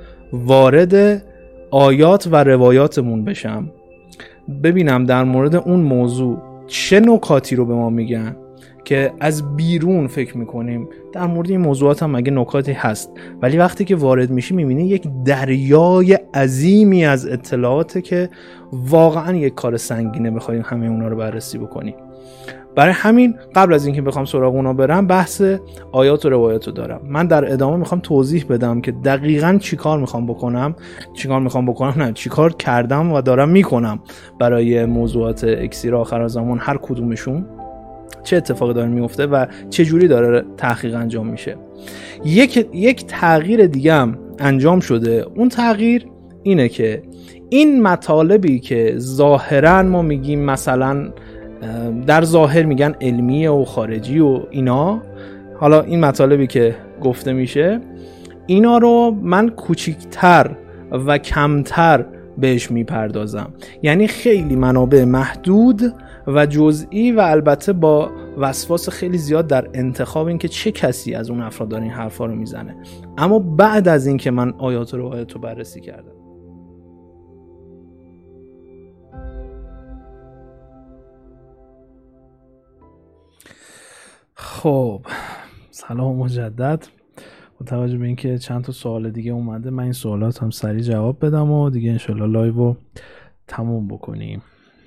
وارد آیات و روایاتمون بشم، ببینم در مورد اون موضوع چه نکاتی رو به ما میگن که از بیرون فکر میکنیم در مورد این موضوعات هم مگه نکاتی هست، ولی وقتی که وارد میشی میبینی یک دریای عظیمی از اطلاعاته که واقعا یک کار سنگینه بخوایم همه اونا رو بررسی بکنیم. برای همین قبل از اینکه بخوام سراغ اونا برم، بحث آیات و روایات رو دارم. من در ادامه میخوام توضیح بدم که دقیقاً چیکار میخوام بکنم، چیکار کردم و دارم میکنم برای موضوعات اکسیر آخرالزمان، هر کدومشون چه اتفاقی داره میفته و چه جوری داره تحقیق انجام میشه. یک تغییر دیگه هم انجام شده. اون تغییر اینه که این مطالبی که ظاهراً ما میگیم مثلا در ظاهر میگن علمیه و خارجی و اینا، حالا این مطالبی که گفته میشه اینا رو من کوچیکتر و کمتر بهش میپردازم، یعنی خیلی منابع محدود و جزئی و البته با وسواس خیلی زیاد در انتخاب این که چه کسی از اون افراد داره این حرفا رو میزنه. اما بعد از این که من آیات و روایات رو بررسی کردم، خب سلام مجدد. با توجه به اینکه چند تا سوال دیگه اومده، من این سوالات هم سریع جواب بدم و دیگه انشالله لایو رو تموم بکنیم.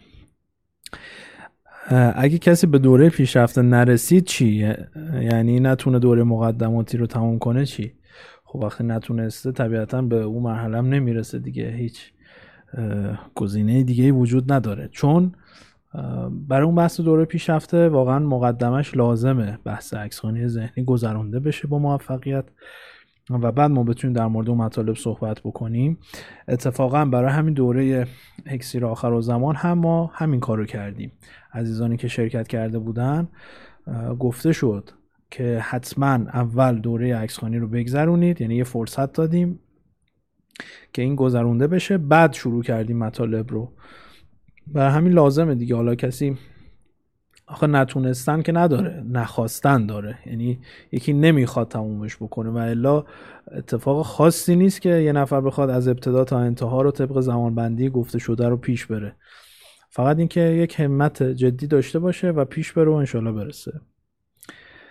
اگه کسی به دوره پیشرفته نرسید چی؟ یعنی نتونه دوره مقدماتی رو تموم کنه چی؟ خب وقتی نتونسته طبیعتا به اون مرحله هم نمیرسه دیگه، هیچ گزینه دیگه وجود نداره، چون برای اون بحث دوره پیشرفته واقعا مقدمش لازمه بحث عکس‌خوانی ذهنی گذرانده بشه با موفقیت و بعد ما بتونیم در مورد اون مطالب صحبت بکنیم. اتفاقا برای همین دوره اکسیر آخرالزمان هم ما همین کارو کردیم. عزیزانی که شرکت کرده بودن گفته شد که حتما اول دوره عکس‌خوانی رو بگذرونید، یعنی یه فرصت دادیم که این گذرونده بشه، بعد شروع کردیم مطالب رو. برای همین لازمه دیگه. حالا کسی آخه نتونستن که نداره، نخواستن داره، یعنی یکی نمیخواد تمومش بکنه و الا اتفاق خاصی نیست که یه نفر بخواد از ابتدا تا انتها رو طبق زمانبندی گفته شده رو پیش بره. فقط اینکه یک همت جدی داشته باشه و پیش بره و انشالله برسه.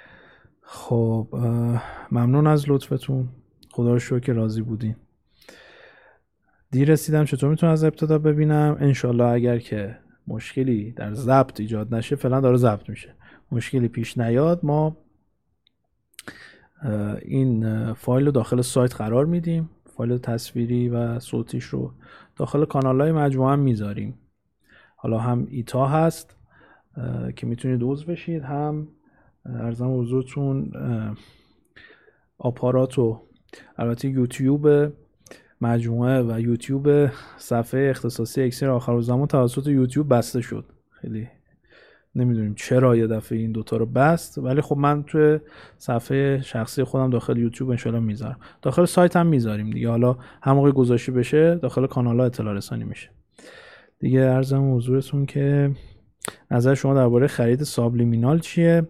خب ممنون از لطفتون، خدا رو شکر که راضی بودین. دیر رسیدم، چطور میتونم از ابتدا ببینم؟ انشالله اگر که مشکلی در ضبط ایجاد نشه، فعلا داره ضبط میشه، مشکلی پیش نیاد، ما این فایل رو داخل سایت قرار میدیم، فایل تصویری و صوتیش رو داخل کانال‌های مجموعه هم میذاریم. حالا هم ایتا هست که میتونید عضو بشید، هم ارزم حضورتون آپارات و البته یوتیوب مجموعه و یوتیوب صفحه اختصاصی اکسیر آخرالزمان توسط یوتیوب بسته شد. خیلی نمیدونیم چرا یه دفعه این دوتا رو بست، ولی خب من توی صفحه شخصی خودم داخل یوتیوب انشالله میذارم، داخل سایت هم میذاریم دیگه. حالا هم موقع گذاشته بشه داخل کانال ها اطلاع رسانی میشه دیگه. عرضم حضورتون که نظر شما درباره خرید سابلیمینال چیه؟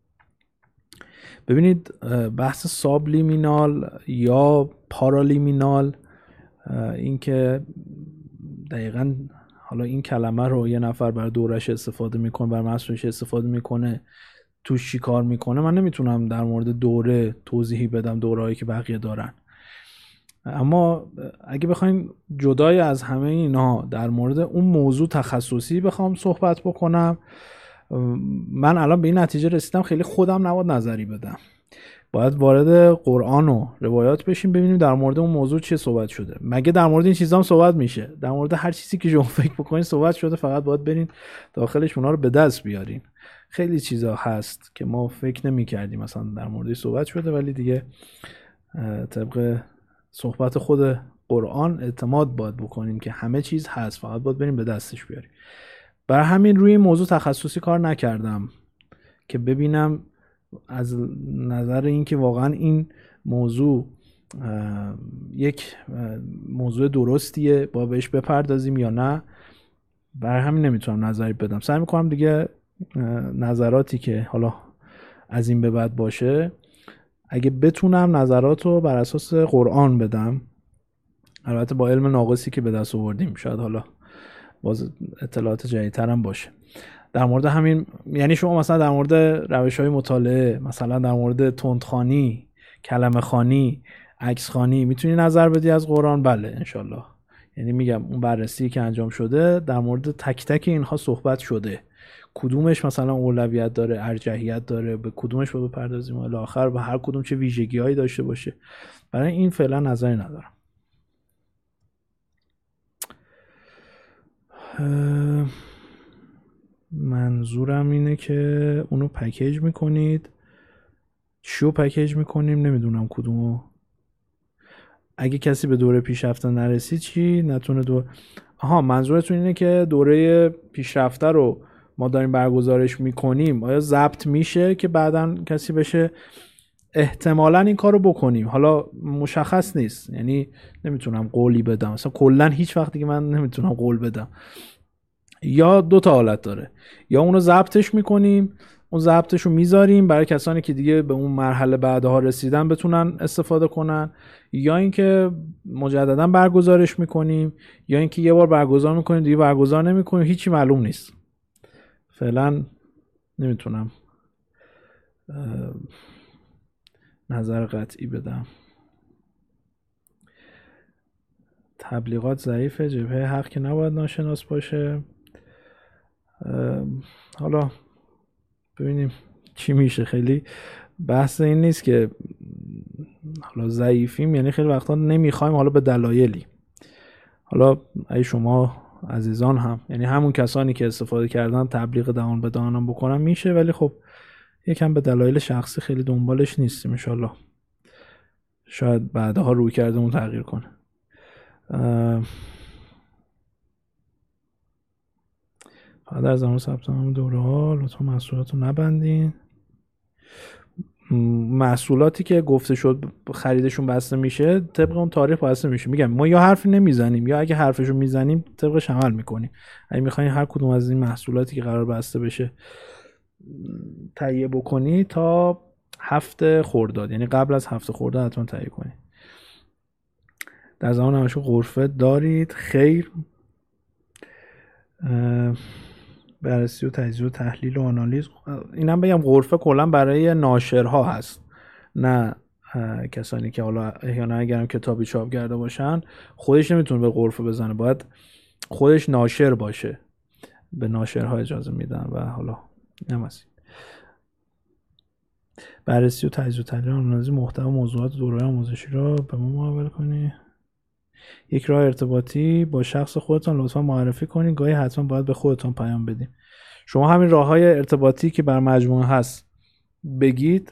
ببینید بحث سابلیمینال یا پارالیمینال، این که دقیقاً حالا این کلمه رو یه نفر برای دورش استفاده میکنه، برای محصولش استفاده میکنه، توش چی کار میکنه، من نمیتونم در مورد دوره توضیحی بدم، دورهایی که بقیه دارن. اما اگه بخوایم جدای از همه اینا در مورد اون موضوع تخصصی بخوام صحبت بکنم، من الان به این نتیجه رسیدم خیلی خودم نباید نظری بدم، باید وارد قرآن و روایات بشیم، ببینیم در مورد اون موضوع چه صحبت شده. مگه در مورد این چیزا هم صحبت میشه؟ در مورد هر چیزی که شما فکر بکنین صحبت شده، فقط باید برین داخلش اونا رو به دست بیارین. خیلی چیزا هست که ما فکر نمی‌کردیم مثلا در موردش صحبت شده، ولی دیگه طبق صحبت خود قرآن اعتماد باید بکنیم که همه چیز هست، فقط باید بریم به دستش بیاریم. برای همین روی این موضوع تخصصی کار نکردم که ببینم از نظر این که واقعا این موضوع یک موضوع درستیه با بهش بپردازیم یا نه. برای همین نمیتونم نظری بدم. سعی میکنم دیگه نظراتی که حالا از این به بعد باشه، اگه بتونم نظرات رو بر اساس قرآن بدم، البته با علم ناقصی که به دست آوردیم، شاید حالا باز اطلاعات جدیدتر هم باشه در مورد همین. یعنی شما مثلا در مورد روش‌های مطالعه، مثلا در مورد تندخوانی، کلمه خوانی، عکس خوانی میتونی نظر بدی از قرآن؟ بله انشالله. یعنی میگم اون بررسی که انجام شده در مورد تک تک اینها صحبت شده، کدومش مثلا اولویت داره، ارجحیت داره، به کدومش باید بپردازیم الی آخر، و هر کدوم چه ویژگی‌هایی داشته باشه. برای این فعلا نظری ندارم. منظورم اینه که اونو پکیج میکنید. چیو پکیج میکنیم؟ نمیدونم کدومو. اگه کسی به دوره پیشرفته نرسید چی؟ نتونه منظورتون اینه که دوره پیشرفته رو ما داریم برگزارش میکنیم، آیا ضبط میشه که بعداً کسی بشه؟ احتمالاً این کارو بکنیم، حالا مشخص نیست، یعنی نمیتونم قولی بدم، مثلا کلا هیچ وقتی که من نمیتونم قول بدم. یا دو تا حالت داره، یا اونو ضبطش میکنیم، اون ضبطش رو میذاریم برای کسانی که دیگه به اون مرحله بعدها رسیدن بتونن استفاده کنن، یا اینکه مجددا برگزارش میکنیم، یا اینکه یه بار برگزار میکنیم دیگه برگزار نمیکنیم، هیچی معلوم نیست. فعلا نمیتونم نظر قطعی بدم. تبلیغات ضعیفه، جبهه حق که نباید ناشناس باشه. حالا ببینیم چی میشه. خیلی بحث این نیست که حالا ضعیفیم، یعنی خیلی وقتا نمیخوایم حالا به دلایلی. حالا ای شما عزیزان هم، یعنی همون کسانی که استفاده کردن تبلیغ دهان به دهانم بکنن میشه، ولی خب یکم به دلایل شخصی خیلی دنبالش نیستیم. انشالله شاید بعدها روی کردمون تغییر کنه. بعد از زمان ثبت نام دوره ها لطفا محصولات رو نبندین. محصولاتی که گفته شد خریدشون بسته میشه طبق اون تاریخ بسته میشه. میگم ما یا حرفی نمیزنیم یا اگه حرفشو میزنیم طبقش عمل میکنیم. اگه میخواین هر کدوم از این محصولاتی که قرار بسته بشه تهیه بکنی تا 7 خرداد، یعنی قبل از 7 خرداد حتما تهیه کنی. در زمان همشون غرفه دارید؟ خیر. بررسی و تجزیه و تحلیل و آنالیز. اینم بگم غرفه کلا برای ناشرها هست، نه کسانی که حالا احیانا اگرم کتابی چاپ کرده باشن خودش نمیتونه به غرفه بزنه، باید خودش ناشر باشه، به ناشرها اجازه میدن و حالا نمیشه. بررسی و تجزیه و تحلیل آنالیز محتوا و موضوعات دوره آموزشی را به ما معامله کنی. یک راه ارتباطی با شخص خودتان لطفا معرفی کنید، گاهی حتما باید به خودتان پیام بدین. شما همین راههای ارتباطی که بر مجموعه هست بگید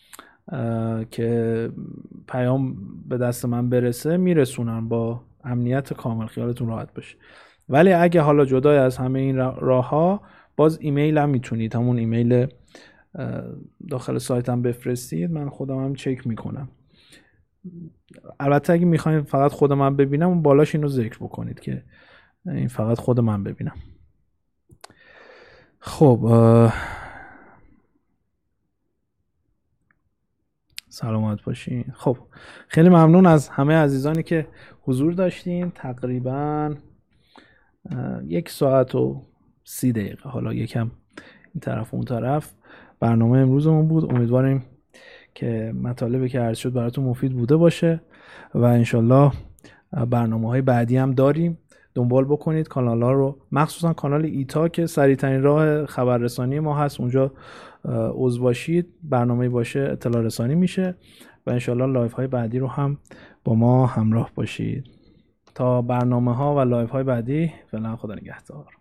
که پیام به دست من برسه، میرسونم با امنیت کامل، خیالتون راحت باشه. ولی اگه حالا جدای از همه این راهها، باز ایمیل هم میتونید، همون ایمیل داخل سایتم بفرستید، من خودم هم چک میکنم. البته اگه میخواین فقط خود من ببینم، اون بالاش اینو ذکر بکنید که این فقط خود من ببینم. خب سلامت باشین. خب خیلی ممنون از همه عزیزانی که حضور داشتین. تقریبا 1 ساعت و 30 دقیقه، حالا یکم این طرف اون طرف، برنامه امروزمون بود. امیدواریم که مطالبی که عرض شد براتون مفید بوده باشه و انشالله برنامه‌های بعدی هم داریم. دنبال بکنید کانال‌ها رو، مخصوصا کانال ایتا که سریع‌ترین راه خبررسانی ما هست، اونجا عضو باشید، برنامه‌ای باشه اطلاع رسانی میشه و انشالله لایف‌های بعدی رو هم با ما همراه باشید. تا برنامه‌ها و لایف‌های بعدی، فعلا خدا نگهدار.